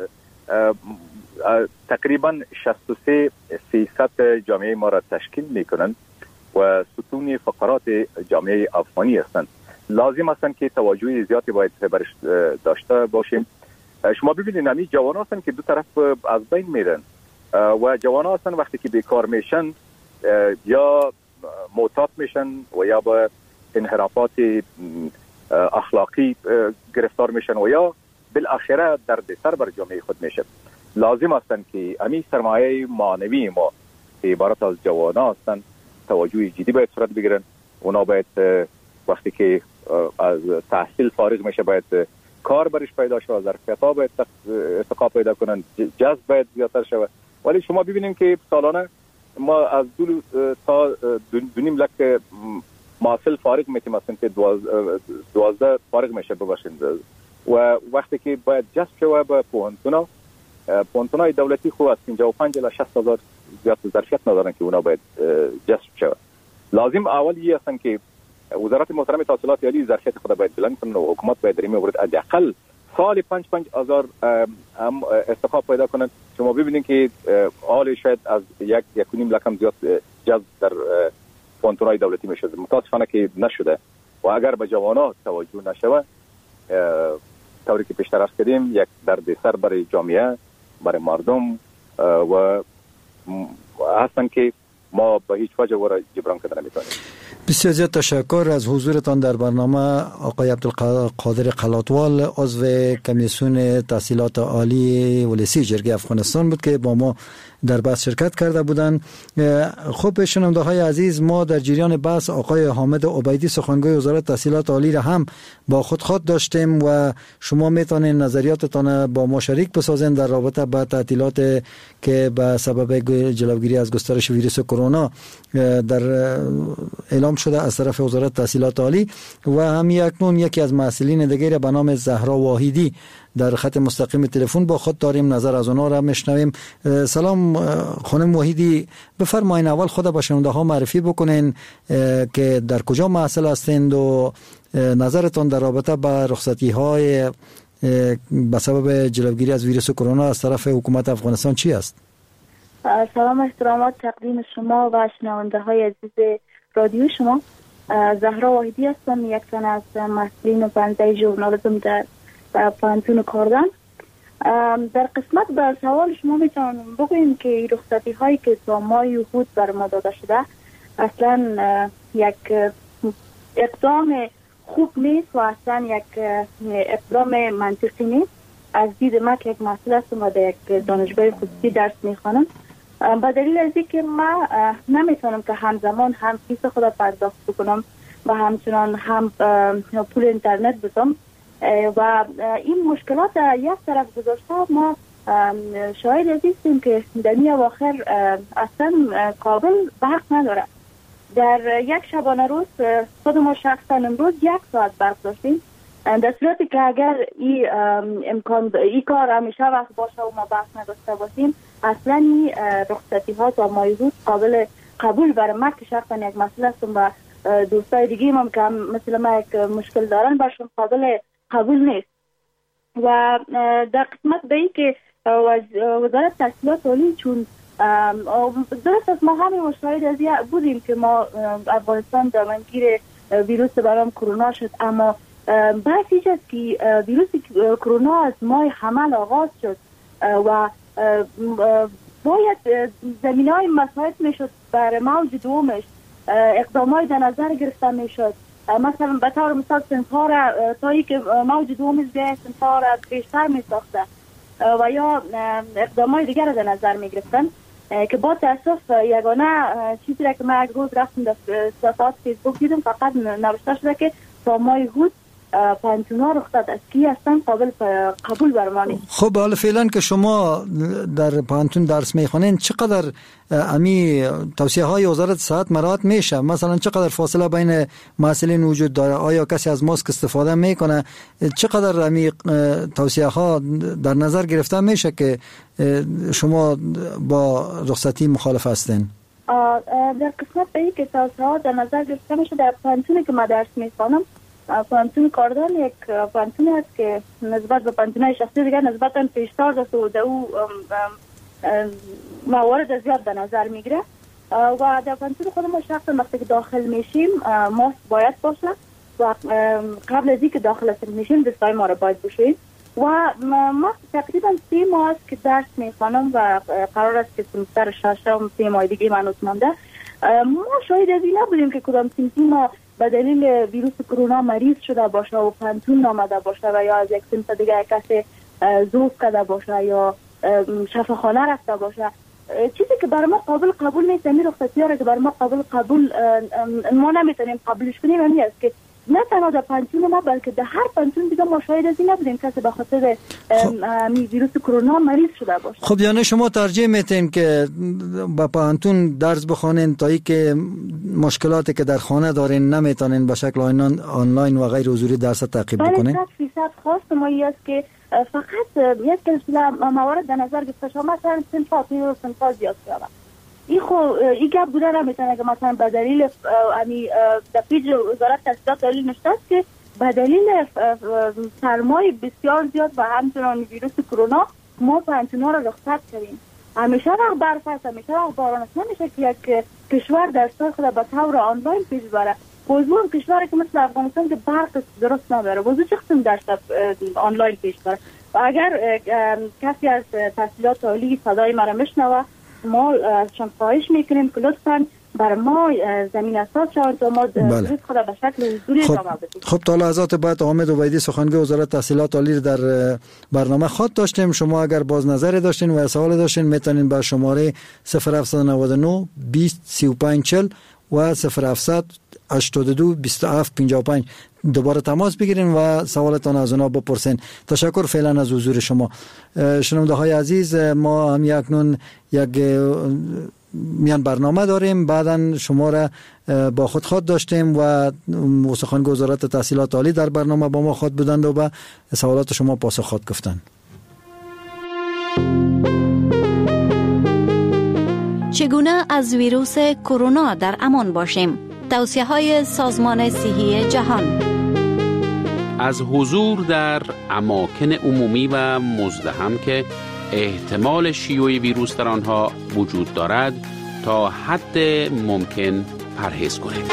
تقریبا 63% جامعه ما را تشکیل میکنند و ستون فقرات جامعه افغانی هستند. لازم هستن که توجه زیادی باید برش داشته باشیم. شما ببینید همین جوان هستن که دو طرف از بین میرن و جوان هستن وقتی که بیکار میشن یا معتاد میشن و یا با انحرافات اخلاقی گرفتار میشن و یا بالاخره دردسر بر جامعه خود میشه. لازم هستن که همین سرمایه معنوی ما که عبارت از جوان هستن توجه جدی باید صورت بگیرن. اونا باید وقتی که از تحصیل فارغ میشه باید کار برش پیدا شود، ظرفیت‌ها باید ارتقا پیدا کنن، جذب باید زیادتر شود. ولی شما ببینیم که سالانه ما از 2 تا 2.5 لک محصل فارغ میتیم مثلا که 12 فارغ میشه بباشین و وقتی که باید جذب شود به پوهنتونای دولتی خوب از 55 الی 60,000 زیاد ظرفیت ندارن که اونا باید جذب شود. لازم اول یه هستن که وزارت محترم تحصیلات عالی ظرفیت خود باید بلند کنه و حکومت باید در این مورد حداقل سال 5,000 هم استقامت پیدا کنند. شما ببینید که حال شاید از 1.5 لک هم زیاد جذب در پوهنتون‌های دولتی میشه. متاسفانه که نشده و اگر به جوانان توجه نشود طوری که پیشتر عرض کردیم یک دردسر برای جامعه، برای مردم و هستن که ما به هیچ وجه ورا جبران کردن نمیتونیم. بسیار زیاد تشکر از حضورتان در برنامه آقای عبدالقادر قلاتوال، عضو کمیسیون تحصیلات عالی ولسی جرگه افغانستان بود که با ما در بحث شرکت کرده بودند. خب شنونده های عزیز، ما در جریان بحث آقای حامد عبیدی سخنگوی وزارت تحصیلات عالی را هم با خود داشتیم و شما میتونید نظریاتتان با ما شریک بسازین در رابطه با تعطیلات که به سبب جلوگیری از گسترش ویروس کرونا در اعلام شده از طرف وزارت تحصیلات عالی. و هم اکنون یکی از مسئولین دیگر به نام زهرا واحدی در خط مستقیم تلفن با خود داریم، نظر از اونا را میشنویم. سلام خانم واحدی، بفرمایید اول خود با شنونده ها معرفی بکنین که در کجا محصل هستند و نظرتون در رابطه با رخصتی های به سبب جلوگیری از ویروس کرونا از طرف حکومت افغانستان چی است؟ سلام احترامات تقدیم شما و شنونده های عزیز رادیو شما. زهرا واحدی هستم، یک تن از مسئولین پانزه ژورنالیسم در پانتون کردن. در قسمت به سوال شما میتونم بگویم که رخصتی هایی که تا ماه یهود بر ما داده شده اصلا یک اقدام خوب نیست و اصلا یک اقدام منطقی نیست. از دید ما که یک مسئول هستم و در یک دانشگاه خصوصی درس میخوانم، به دلیل از اینکه ما نمیتونم که همزمان هم فیس خود پرداخت بکنم و همچنان هم پول اینترنت بدم و این مشکلات یک طرف گذاشته، ما شاید هستیم که در این اواخر اصلا کابل برق نداره. در یک شبانه روز خود ما شخصا امروز 1 ساعت برق داشتیم، در صورتی که اگر این کار همیشه وقت باشه و ما برق نداشته باشیم اصلا این رخصتی ها تا ماه یهود قابل قبول برای ما که شخصا یک مسئله هستم و دوستای دیگه هم که مثل ما یک مشکل دارن برشون قابل قبول نیست. و در قسمت به این که وزارت تحصیلات عالی چون درست است ما همین مشاهد از بودیم که ما افغانستان دامنگیر ویروس برام کرونا شد، اما بحث ایش است که ویروس کرونا از ماه حمل آغاز شد و باید زمینه‌های مساعد میشد برای موج دومش اقدامات در نظر گرفته میشد. مثلا به طور مثال سنفار تایی که موج دومش بیاید سنفار بیشتر می ساخته و یا اقدامات دیگر در نظر می گرفتن که با تاسف یگانه چیزی را که من یک روز رفتم در صفحات فیسبوک دیدم فقط نوشته شده که تا ماه یهود پانتونا رخصت اسکی هستن قابل قبول برمانی. خب حالا فعلا که شما در پانتون درس میخوانین چقدر امی توصیه های وزارت صحت مراعات میشه؟ مثلا چقدر فاصله بین محصلین وجود داره؟ آیا کسی از ماسک استفاده میکنه؟ چقدر امی توصیه ها در نظر گرفته میشه که شما با رخصتی مخالف هستین؟ در قسمت به که توصیه ها در نظر گرفته میشه در پانتونی که ما درس میخوانم، پانتون کاردان یک پانتون است که نسبت به پانتونهای شخصی دیگر نسبتاً پیشتر دست و در او موارد زیاد به نظر میگیره و در پانتون خود ما شخصا وقتی که داخل میشیم ماسک باید باشه و قبل از اینکه داخل سن میشیم دستای ما رو باید بشوییم و ما تقریبا 3 ماه است که درس میخوانم و قرار است که سمستر 6 3 ماه دیگه منوط مانده. ما شاید از این نبودیم که کدام سمتی ما به دلیل ویروس کرونا مریض شده باشه و پنتون آمده باشه و یا از یک سمت دیگه کسی ذوب کرده باشه یا شفاخانه رفته باشه. چیزی که برای ما قابل قبول نیست، این رخصتی‌ها که برای ما قبول ما نمیتونیم قبولش کنیم، همین است که نه تنها در پنتون ما بلکه در هر پنتون دیگه ما شاید از این نبودیم کسی به خاطر ویروس کرونا مریض شده باشه. خب یعنی شما ترجیح میتین که با پنتون درس بخونین تا ای که مشکلاتی که در خانه دارین نمیتونین به شکل آنلاین و غیر حضوری درس تعقیب بکنین؟ بله 100% خواست ما است که فقط یک کلمه موارد در نظر گرفته شما مثلا سنفا زیاد شده. این گپ بوده نمیتونه که مثلا به دلیل در پیج وزارت تحصیلات عالی نشته است که به دلیل سرمای بسیار زیاد و همچنان ویروس کرونا ما پنتون‌ها را رخصت کردیم. همیشه وقت برف است، همیشه وقت باران است، نمیشه که یک کشور درس‌های خود به طور آنلاین پیش بره. بازم کشوری که مثل افغانستان که برق درست نداره بازم چه قسم درس آنلاین پیش بره. و اگر کسی از تحصیلات عالی صدای مرا میشنوه ما ازشان خواهش میکنیم که لطفاً بر ما زمین اساس شاید ما درست خود به شکل حضوری ادامه بدیم. خب تا لحظات بعد حامد عبیدی سخنگوی وزارت تحصیلات عالی در برنامه خود داشتیم. شما اگر باز نظری داشتین و سوال داشتین میتونین به شماره 0799 20 35 40 و 0700 82 27 55 دوباره تماس بگیرین و سوالتان از اونا بپرسین. تشکر فعلا از حضور شما. شنونده های عزیز، ما هم یک میان برنامه داریم، بعداً شما را با خود داشتیم و سخنگوی وزارت تحصیلات عالی در برنامه با ما خود بودند و به سوالات شما پاسخ خود گفتند. چگونه از ویروس کرونا در امان باشیم؟ توصیه‌های سازمان صحی جهان. از حضور در اماکن عمومی و مزدحم که احتمال شیوع ویروس در آنها وجود دارد تا حد ممکن پرهیز کنید.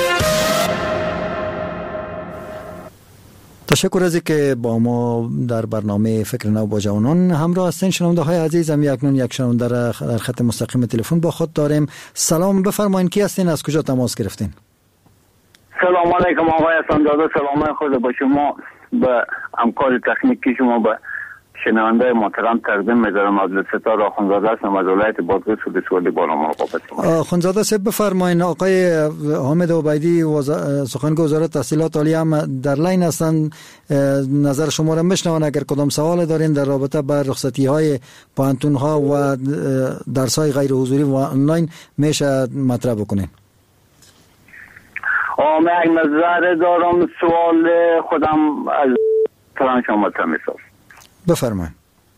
تشکر از که با ما در برنامه فکر نو با جوانان همراه هستین. شنونده های عزیزم یک شنونده در خط مستقیم تلفن با خود داریم. سلام، بفرمایید کی هستین، از کجا تماس گرفتین؟ سلام علیکم آقای اسندزاده، سلام خود با شما، به همکار تکنیکی شما، به شنونده محترم تقدیم می‌دارم. عبدالستار آخوندزاده هستم از ولایت بادغیس ولسوالی بالامرغ. آخوندزاده صاحب بفرمایید. آقای حامد عبیدی سخنگوی وزارت تحصیلات عالی هم در لاین هستند، نظر شما را میشنون. اگر کدام سوال دارین در رابطه با رخصتی‌های پانتون‌ها و درس‌های غیر حضوری و آنلاین میشه مطرح بکنین. من نظر دارم، سوال خودم از طرف شما تمیساز بفرمایید.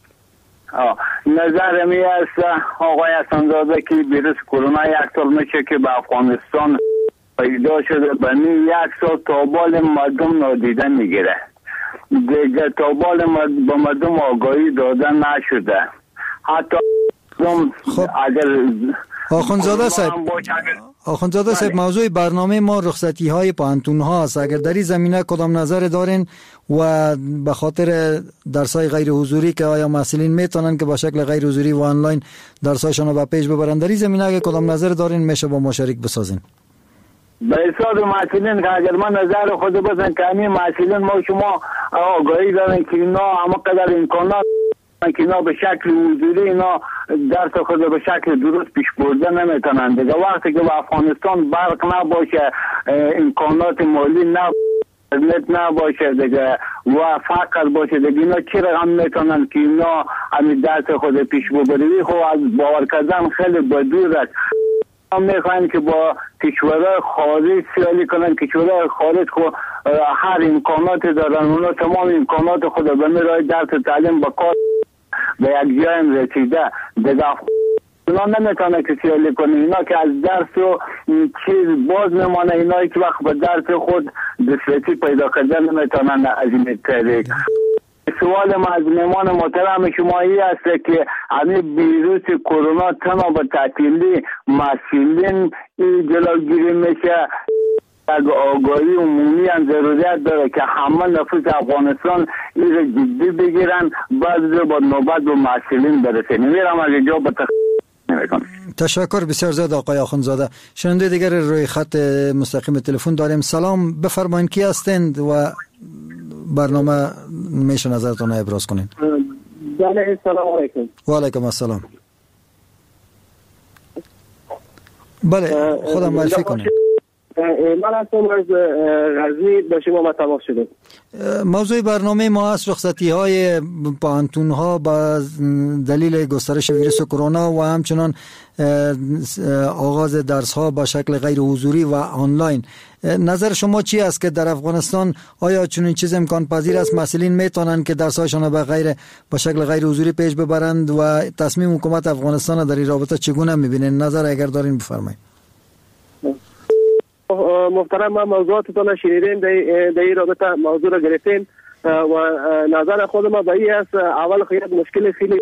نظر می است آقای اسندزاده که ویروس کرونا یک سال میشه که به افغانستان پیدا شده، بنی یک سال تابال مردم نادیده میگیره دیگه، تابال به مردم آگاهی داده نشده. حتی اگر آخوندزاده صاحب موضوع برنامه ما رخصتی های پانتون ها است. اگر در این زمینه کدام نظر دارین و به خاطر درس های غیر حضوری که آیا محصلین میتونن که با شکل غیر حضوری و آنلاین درس هایشان رو به پیش ببرن، در این زمینه اگر کدام نظر دارین میشه با ما شریک بسازین. به حساب محصلین که اگر من نظر خود بزن که همین محصلین ما شما آگاهی دارن که اینا اما قدر امکانات که اینا به شکل حضوری اینا درس خود به شکل درست پیش برده نمیتونن دیگه. وقتی که به افغانستان برق نباشه، امکانات مالی نباشه دیگه و فقر باشه دیگه، اینا چی رقم میتونن که اینا همین درس خود پیش ببری؟ خب از باور کردن خیلی بدور است. میخواین که با کشورهای خارج سیالی کنن، کشورهای خارج خود هر امکانات دارن، اونا تمام امکانات خود به میرای درس تعلیم با کار به یک جایم رسیده دیگه. اونا نمیتونه که سیالی کنه، اینا که از درس و چیز باز میمانه، اینا که وقت به درس خود دسترسی پیدا کردن نمیتونن از این طریق. سوال ما از مهمان محترم شما ای است که همین ویروس کرونا تنها به تعطیلی محصلین جلوگیری میشه یک آگاهی عمومی هم ضرورت داره که همه نفوس افغانستان این را جدی بگیرن، بعد با نوبت به مسئولین برسه. نمیرم از اینجا به تشکر بسیار زیاد آقای آخوندزاده. شنونده دیگر روی خط مستقیم تلفن داریم. سلام، بفرمایید کی هستند و برنامه میشه نظرتون ابراز کنین. بله سلام علیکم. و علیکم السلام. بله خودم معرفی کنین. من هستم از غزنی، به شما تماس شدم. موضوع برنامه ما است رخصتی های پانتون ها با دلیل گسترش ویروس کرونا و همچنان آغاز درس ها با شکل غیر حضوری و آنلاین. نظر شما چی است که در افغانستان آیا چنین چیز امکان پذیر است؟ مسئولین میتونن که درس هایشان با شکل غیر حضوری پیش ببرند و تصمیم حکومت افغانستان در این رابطه چگونه میبینید؟ نظر اگر دارین بفرمایید. محترم، ما موضوعاتتون شنیدیم، در این رابطه موضوع را گرفتیم و نظر خود ما به این است. اول خیلی مشکل خیلی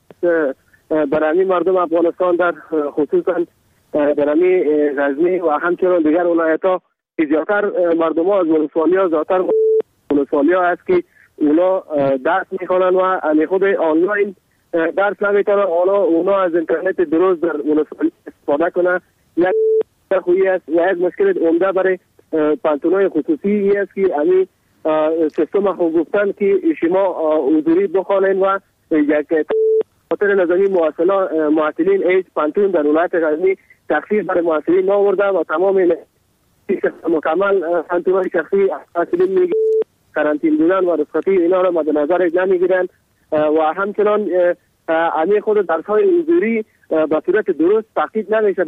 برای مردم افغانستان در خصوصا برای غزنی و همچنان دیگر ولایت‌ها زیادتر مردم ها از ولسوالی‌ها زیادتر ولسوالی‌ها است که اونا درس میخوانند و از خود آنلاین درس نمیتونن. اونا از اینترنت درست در ولسوالی استفاده کنه. یک خویی است و یک مشکل عمده برای پانتون‌های خصوصی است که امی سیستم خوب گفتن که شما حضوری بخوانید و یک خاطر نظامی معطلین ایج پانتون در ولایت غزنی تخفیف برای معطلین ناورده و تمام مکمل پانتون‌های شخصی معطلین میگیرن، کرانتین بودن و رخصتی اینا را مد نظر نمیگیرن و همچنان امی خود درس‌های حضوری به صورت درست تحقیق نمیشه،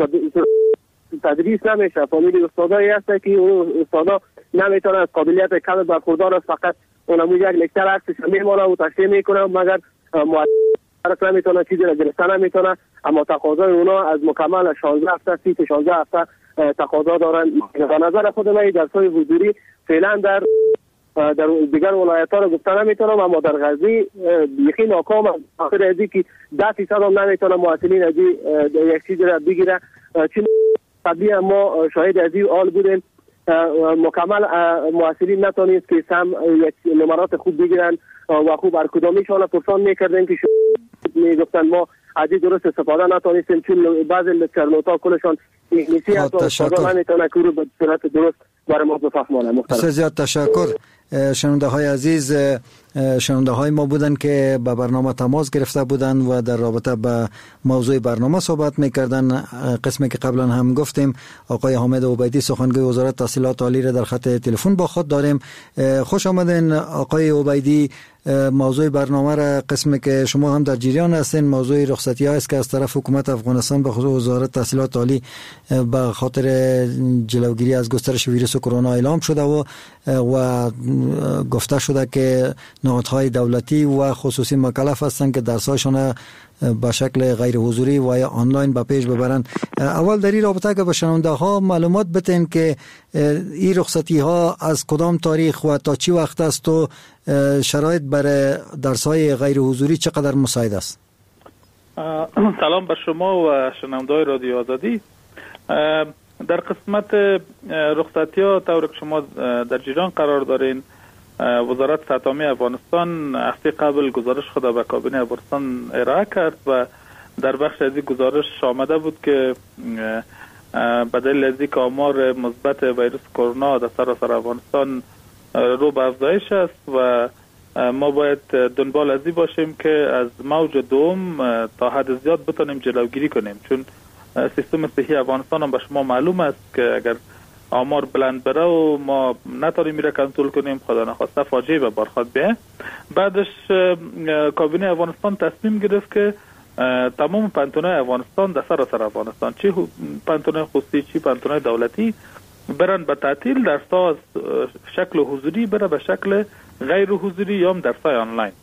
تدریس نمیشه. فامیل استادایی هست که اون استادا نمیتونه از قابلیت کم برخوردار است، فقط اونمو یک لکچر عکسش میمونه و تشریح میکنه مگر معلم نمیتونه چیزی را گرفتن نمیتونه. اما تقاضای اونا از مکمل 16 هفته 16 هفته تقاضا دارن. به نظر خود من درس‌های حضوری فعلا در دیگر ولایت‌ها را گفتن نمیتونم، اما در غزنی بیخی ناکام است. آخر ازی که 10% هم نمیتونه معطلین ازی یک چیزی را بگیره. چون طبیعی ما شاهد از این حال بودیم مکمل معطلین نتونید که سم یک نمرات خوب بگیرن و خوب هر کدامیشان پرسان میکردن که میگفتن ما عادی درست استفاده نتونستیم چون بعضی لکچرنوتا کلشان انگلیسی است و استفاده نمیتونه که رو به صورت درست برای ما بفهمونه. زیاد تشکر. شنونده های عزیز، شنونده های ما بودن که به برنامه تماس گرفته بودن و در رابطه به موضوع برنامه صحبت میکردن. قسمی که قبلا هم گفتیم آقای حامد عبیدی سخنگوی وزارت تحصیلات عالی را در خط تلفن با خود داریم. خوش آمدین آقای عبیدی. موضوع برنامه را قسمی که شما هم در جریان هستین موضوع رخصتی ها است که از طرف حکومت افغانستان به خصوص وزارت تحصیلات عالی به خاطر جلوگیری از گسترش ویروس کرونا اعلام شده و گفته شده که نهادهای دولتی و خصوصی مکلف هستند که درس‌هاشون با شکل غیر حضوری و یا آنلاین به پیش ببرن. اول در این رابطه که به شنونده ها معلومات بتین که این رخصتی ها از کدام تاریخ و تا چی وقت است و شرایط برای درس های غیر حضوری چقدر مساعد است؟ سلام بر شما و شنونده های رادیو آزادی. در قسمت رخصتی ها طور که شما در جریان قرار دارین، وزارت سطحی افغانستان هفته قبل گزارش خود به کابینه افغانستان ارائه کرد و در بخش از این گزارش آمده بود که به دلیل از اینکه آمار مثبت ویروس کرونا در سراسر افغانستان رو به افزایش است و ما باید دنبال از این باشیم که از موج دوم تا حد زیاد بتونیم جلوگیری کنیم، چون سیستم صحی افغانستان هم به شما معلوم است که اگر آمار بلند بره و ما نتونیم میره کنترل کنیم خدا نخواسته فاجعه به بار خود بیه. بعدش کابینه افغانستان تصمیم گرفت که تمام پانتون‌های افغانستان در سراسر افغانستان چه پانتون‌های خصوصی چه پانتون‌های دولتی برن به تعطیل، درس‌ها از شکل حضوری بره به شکل غیر حضوری یا هم درس‌های آنلاین.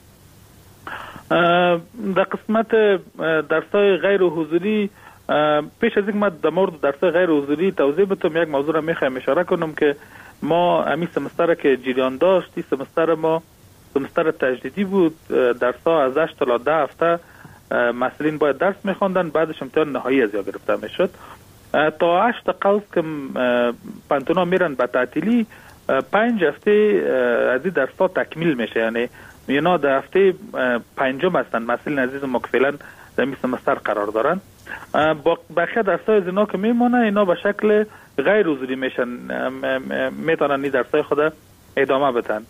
در قسمت درس‌های غیر حضوری پیش از اینکه من در مورد درس‌های غیر حضوری توضیح بدم یک موضوع را میخوایم اشاره کنم که ما همین سمستر که جریان داشت، سمستر ما سمستر تجدیدی بود. درس‌ها از 8 تا 10 هفته مسئولین باید درس می‌خواندن، بعدش امتحان نهایی از یا گرفته میشد. تا 8 قوس که پانتونا میرن به تعطیلی 5 هفته از این درس ها تکمیل میشه. یعنی اینا در هفته 5 هستن مسئولین عزیز ما که فعلا در این سمستر قرار دارن. بقیه درس های از اینا که میمونه اینا به شکل غیر حضوری میشن، میتونن این درس های خود ادامه بدن.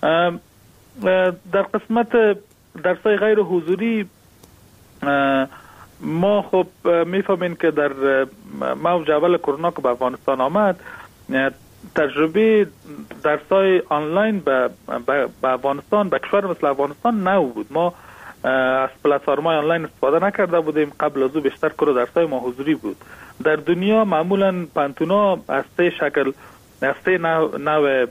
در قسمت درس های غیر حضوری ما خب میفهمین که در موج اول کرونا که به افغانستان آمد تجربه درسای آنلاین به افغانستان، به کشور مثل افغانستان نبود. ما از پلتفرم‌های آنلاین استفاده نکرده بودیم. قبل از او بیشتر کور درسای ما حضوری بود. در دنیا معمولا پانتونا از سه شکل، از سه نوع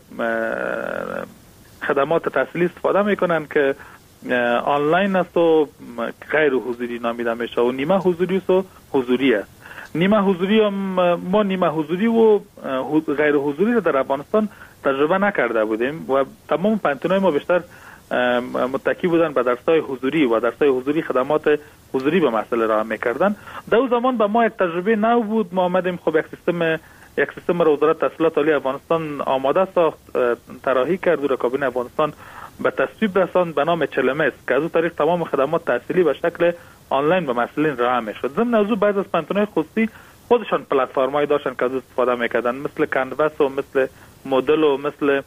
خدمات تحصیلی استفاده میکنن که آنلاین است و غیر حضوری نامیده میشه و نیمه حضوری است و حضوری است. نیمه حضوری هم ما نیمه حضوری و غیر حضوری رو در افغانستان تجربه نکرده بودیم و تمام پانتونای ما بیشتر متکی بودن به درس‌های حضوری و درس‌های حضوری خدمات حضوری به مسئله را میکردن. در اون زمان به ما یک تجربه نو بود. ما آمدیم خب یک سیستم را وزارت تحصیلات عالی افغانستان آماده ساخت، طراحی کرد و را کابینه افغانستان به تصویب رساند به نام HLMS که از اون طریق تمام خدمات تحصیلی به شکل آنلاین به مسئولین راه میشد. ضمن از اون بعض از پانتونای خصوصی خودشان پلتفرم‌های داشتن که از استفاده میکردن، مثل کانواس و مثل مدل و مثل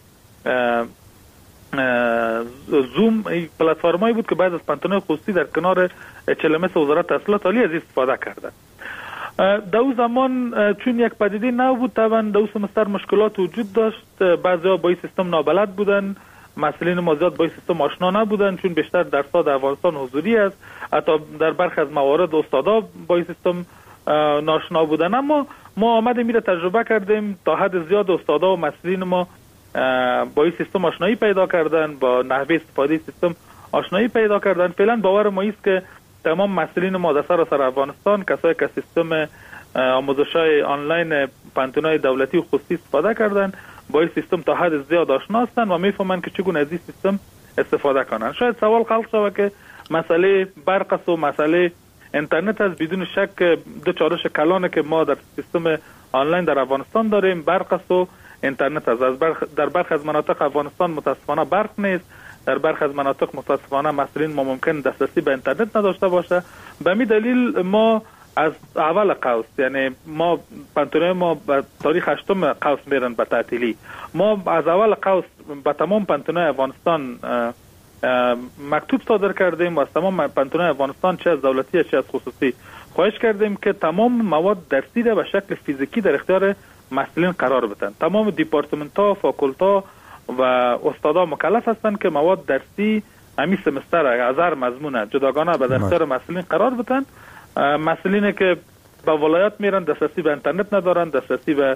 زوم. پلتفرم‌هایی بود که بعض از پانتونای خصوصی در کنار HLMS وزارت تحصیلات عالی از استفاده کردن. در اون زمان چون یک پدیده نو بود، طبعا در اون سمستر مشکلات وجود داشت. بعضی‌ها با این سیستم نابلد بودن، مسئولین ما زیاد با این سیستم آشنا نبودن چون بیشتر درس‌ها در افغانستان حضوری است. حتی در برخی از موارد استادا با این سیستم ناشنا بودن. اما ما آمدیم میره تجربه کردیم، تا حد زیاد استادا و مسئولین ما با این سیستم آشنایی پیدا کردن، با نحوه استفاده سیستم آشنایی پیدا کردن. فعلا باور ما است که تمام مسئولین ما در سراسر افغانستان، کسایی که سیستم آموزش‌های آنلاین پانتونای دولتی و خصوصی استفاده کردن، با این سیستم تا حد زیاد آشنا هستند و میفهمن که چگونه از این سیستم استفاده کنن. شاید سوال خلق شود که مسئله برق است و مسئله اینترنت است. بدون شک دو چالش کلانه که ما در سیستم آنلاین در افغانستان داریم، برق است و اینترنت است. در برخی از مناطق افغانستان متاسفانه برق نیست، در برخی از مناطق متاسفانه مسئولین ما ممکن دسترسی به اینترنت نداشته باشه. به همین دلیل ما از اول قوس، یعنی ما پانتونای ما به تاریخ 8 قوس میرن به تعطیلی، ما از اول قوس به تمام پانتونای افغانستان مکتوب صادر کردیم و از تمام پانتونای افغانستان چه از دولتی چه از خصوصی خواهش کردیم که تمام مواد درسی را به شکل فیزیکی در اختیار مسئولین قرار بدن. تمام دیپارتمنت ها، فاکولتا و استادا مکلف هستند که مواد درسی همین سمستر از هر مضمون جداگانه به اختیار مسئولین قرار بدن. مسئولینی که به ولایت میرن دسترسی به اینترنت ندارن، دسترسی به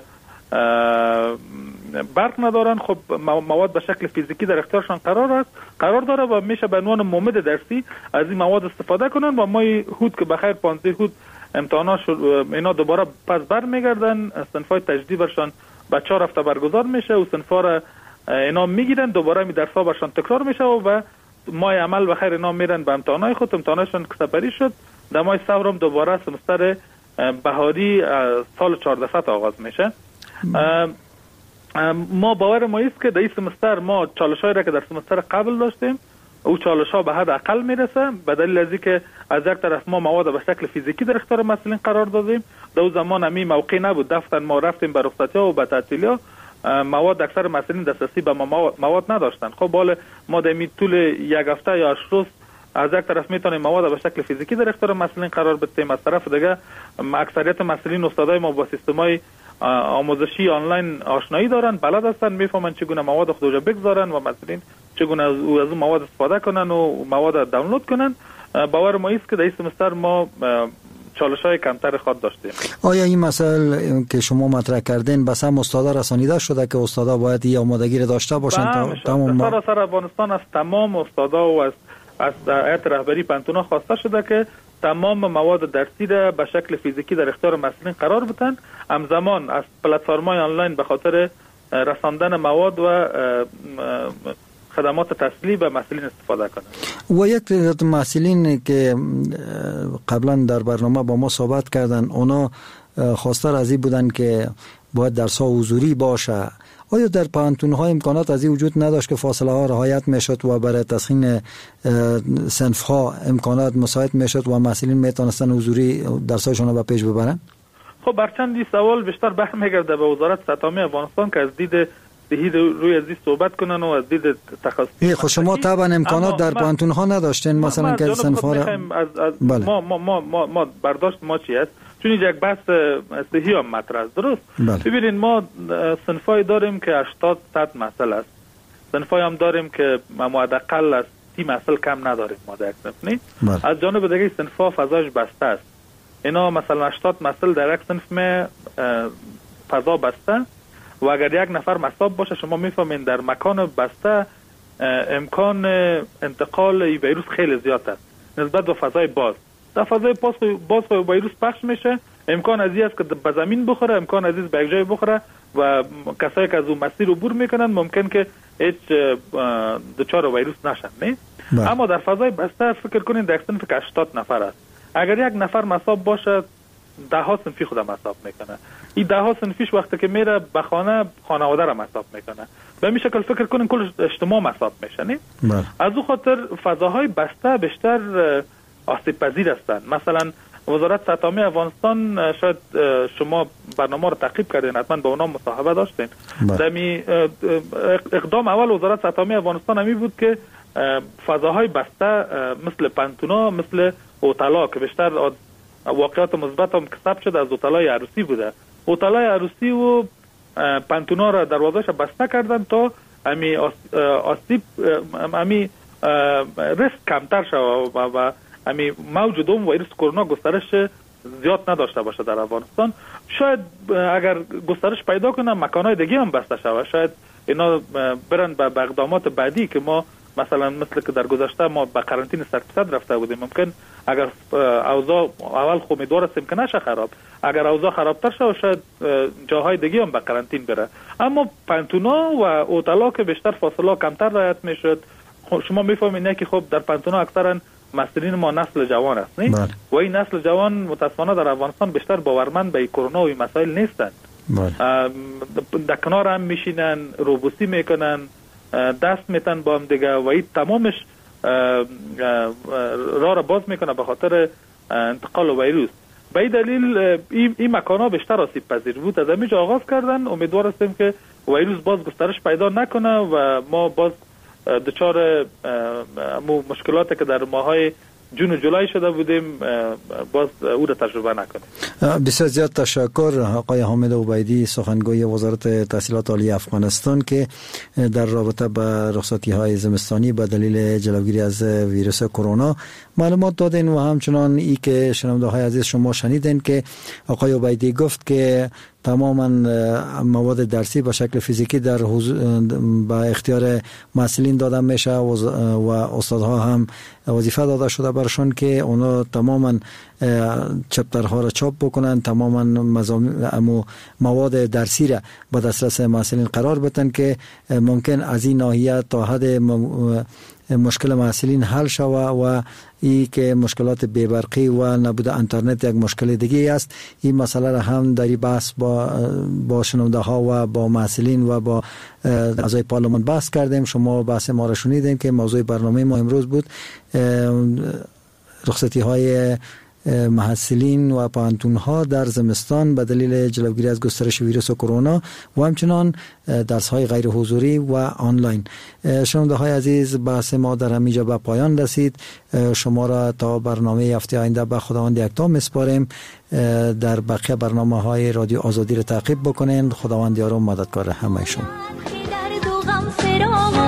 برق ندارن، خب مواد به شکل فیزیکی در اختیارشان قرار داره و میشه به عنوان مومد درسی از این مواد استفاده کنن. و ما هود که بخیر 15 هود امتحانات اینا دوباره پس بر میگردن، صنفای تجدیدشان به 4 هفته برگزار میشه و صنفا را اینا میگیرن، دوباره می درس‌ها برشان تکرار میشه و ماه عمل بخیر اینا میرن به امتحانات خود. امتحاناتشان که سپری شد در ماه صبر هم دوباره سمستر بهاری سال 1400 آغاز میشه. ما باور ما است که در این سمستر ما چالش‌هایی را که در سمستر قبل داشتیم او چالش‌ها به حد اقل میرسه، به دلیل از اینکه از یک طرف ما مواد به شکل فیزیکی در اختیار مسئولین قرار دادیم. در اون زمان همی موقع نبود دفتر ما رفتیم به رخصتی‌ها و به تعطیلی‌ها، مواد اکثر مسئولین دسترسی به مواد نداشتن. خب حالا ما در طول یک هفته یا 8 روز از یک طرف میتونیم مواد به شکل فیزیکی در اختیار مسئولین قرار بدیم، از طرف دیگه اکثریت مسئولین استادای ما با سیستم‌های آموزشی آنلاین آشنایی دارن، بلد هستن، میفهمن چگونه مواد خودجا بگذارن و مسئولین چگونه از اون مواد استفاده کنن و مواد دانلود کنن. باور ما است که در این سمستر ما چالش‌های کمتر خود داشتیم. آیا این مسئله که شما مطرح کردین بس هم استادا رسانیده شده که استادا باید این آمادگی را داشته باشند تا تمام سراسر افغانستان از تمام استادا و از هیئت رهبری پانتونا خواسته شده که تمام مواد درسی را به شکل فیزیکی در اختیار مسئولین قرار بدن، همزمان از پلتفرم‌های آنلاین به خاطر رساندن مواد و خدمات تحصیلی به مسئولین استفاده کنند. و یک مسئولین که قبلا در برنامه با ما صحبت کردن، اونا خواستار از این بودن که باید درس ها حضوری باشه. آیا در پانتون ها امکانات از این وجود نداشت که فاصله ها رعایت میشد و برای تسخین صنف ها امکانات مساعد میشد و محصلین میتونستن حضوری درسایشون رو به پیش ببرن؟ خب برچندی سوال بیشتر برمیگرده به وزارت سطحی افغانستان که از دید صحی روی ازی صحبت کنن و از دید تخصصی. خب شما طبعا امکانات در پانتون ها نداشتین مثلا که صنف ها ما برداشت ما چی است؟ چون یک بحث صحی هم مطرح است. درست؟ ببینید ما صنفای داریم که 80 مسئله است. صنفای هم داریم که حداقل از 30 مسئله کم نداریم ما در یک صنف نه. از جانب دیگه صنفا فضاش بسته است. اینا مثلا 80 مسئله در یک صنف می فضا بسته و اگر یک نفر مصاب باشه شما میفهمین در مکان بسته امکان انتقال ویروس خیلی زیاد است نسبت به فضای باز. در فضای باز ویروس پخش میشه، امکان از این است که به زمین بخوره، امکان از این به یک جای بخوره و کسایی که از اون مسیر عبور میکنن ممکن که هیچ دچار ویروس نشن. نه اما در فضای بسته فکر کنین در صنف که 80 نفر است، اگر یک نفر مصاب باشه 10 صنفی خود مصاب میکنه. این 10 صنفیش وقتی که میره به خانواده را مصاب میکنه. به این شکل فکر کنین کل اجتماع مصاب میشه. نه از اون خاطر فضاهای بسته بیشتر آسیب پذیر هستند. مثلا وزارت سطحی افغانستان، شاید شما برنامه رو تعقیب کردین، حتما با اونا مصاحبه داشتین. دمی اقدام اول وزارت سطحی افغانستان همی بود که فضاهای بسته مثل پانتونا، مثل هتل‌ها که بیشتر واقعات مثبت هم ثبت شده از هتل‌های عروسی بوده، هتل‌های عروسی و پانتونا را دروازه‌اش بسته کردن تا همی آسیب همی ریسک کمتر شود و همی موج دوم ویروس کرونا گسترش زیاد نداشته باشه در افغانستان. شاید اگر گسترش پیدا کنه مکانهای دیگه هم بسته شود، شاید اینا برن به اقدامات بعدی که ما مثلا مثل که در گذشته ما به قرنطینه 100% رفته بودیم، ممکن اگر اوضاع اول خو امیدوار هستیم که نشه خراب، اگر اوضاع خرابتر شه شاید جاهای دیگه هم به قرنطین بره. اما پانتونا و هتل‌ها که بیشتر فاصله کمتر رعایت میشد، شما میفهمید که خب در پانتونا اکثرا مسئولین ما نسل جوان است، نه؟ و این نسل جوان متاسفانه در افغانستان بیشتر باورمند به کرونا و این مسائل نیستند. در کنار هم میشینن، روبوسی میکنن، دست میتن با هم دیگه و این تمامش راه را باز میکنه به خاطر انتقال ویروس. به این دلیل این مکان‌ها بیشتر آسیب پذیر بود. از همینجا آغاز کردن، امیدوار هستیم که ویروس باز گسترش پیدا نکنه و ما باز دچار مشکلاتی که در ماهای جون و جولای شده بودیم باز او را تجربه نکنیم. بسیار زیاد تشکر آقای حامد عبیدی، سخنگوی وزارت تحصیلات عالی افغانستان، که در رابطه با رخصتی های زمستانی به دلیل جلوگیری از ویروس کرونا معلومات دادین و همچنان ای که شنونده های عزیز شما شنیدین که آقای عبیدی گفت که تماما مواد درسی به شکل فیزیکی در به اختیار مسئولین داده میشه و استادها هم وظیفه داده شده برشون که اونا تماما چپترها را چاپ بکنن، تماما مواد درسی را به دسترس مسئولین قرار بدن که ممکن از این ناحیه تا حد مشکل مسئولین حل شوه و ای که مشکلات بی‌برقی و نبود اینترنت یک مشکل دیگه است. این مسئله را هم در این بحث با شنونده ها و با مسئولین و با اعضای پارلمان بحث کردیم. شما بحث ما را شنیدین که موضوع برنامه ما امروز بود رخصتی های محصلین و پانتون ها در زمستان به دلیل جلوگیری از گسترش ویروس کرونا و همچنان درس های غیر حضوری و آنلاین. شنونده های عزیز، بحث ما در همینجا به پایان رسید. شما را تا برنامه هفته آینده به خداوند یکتا میسپاریم. در بقیه برنامه های رادیو آزادی را تعقیب بکنین. خداوند یار و مددکار همه شما.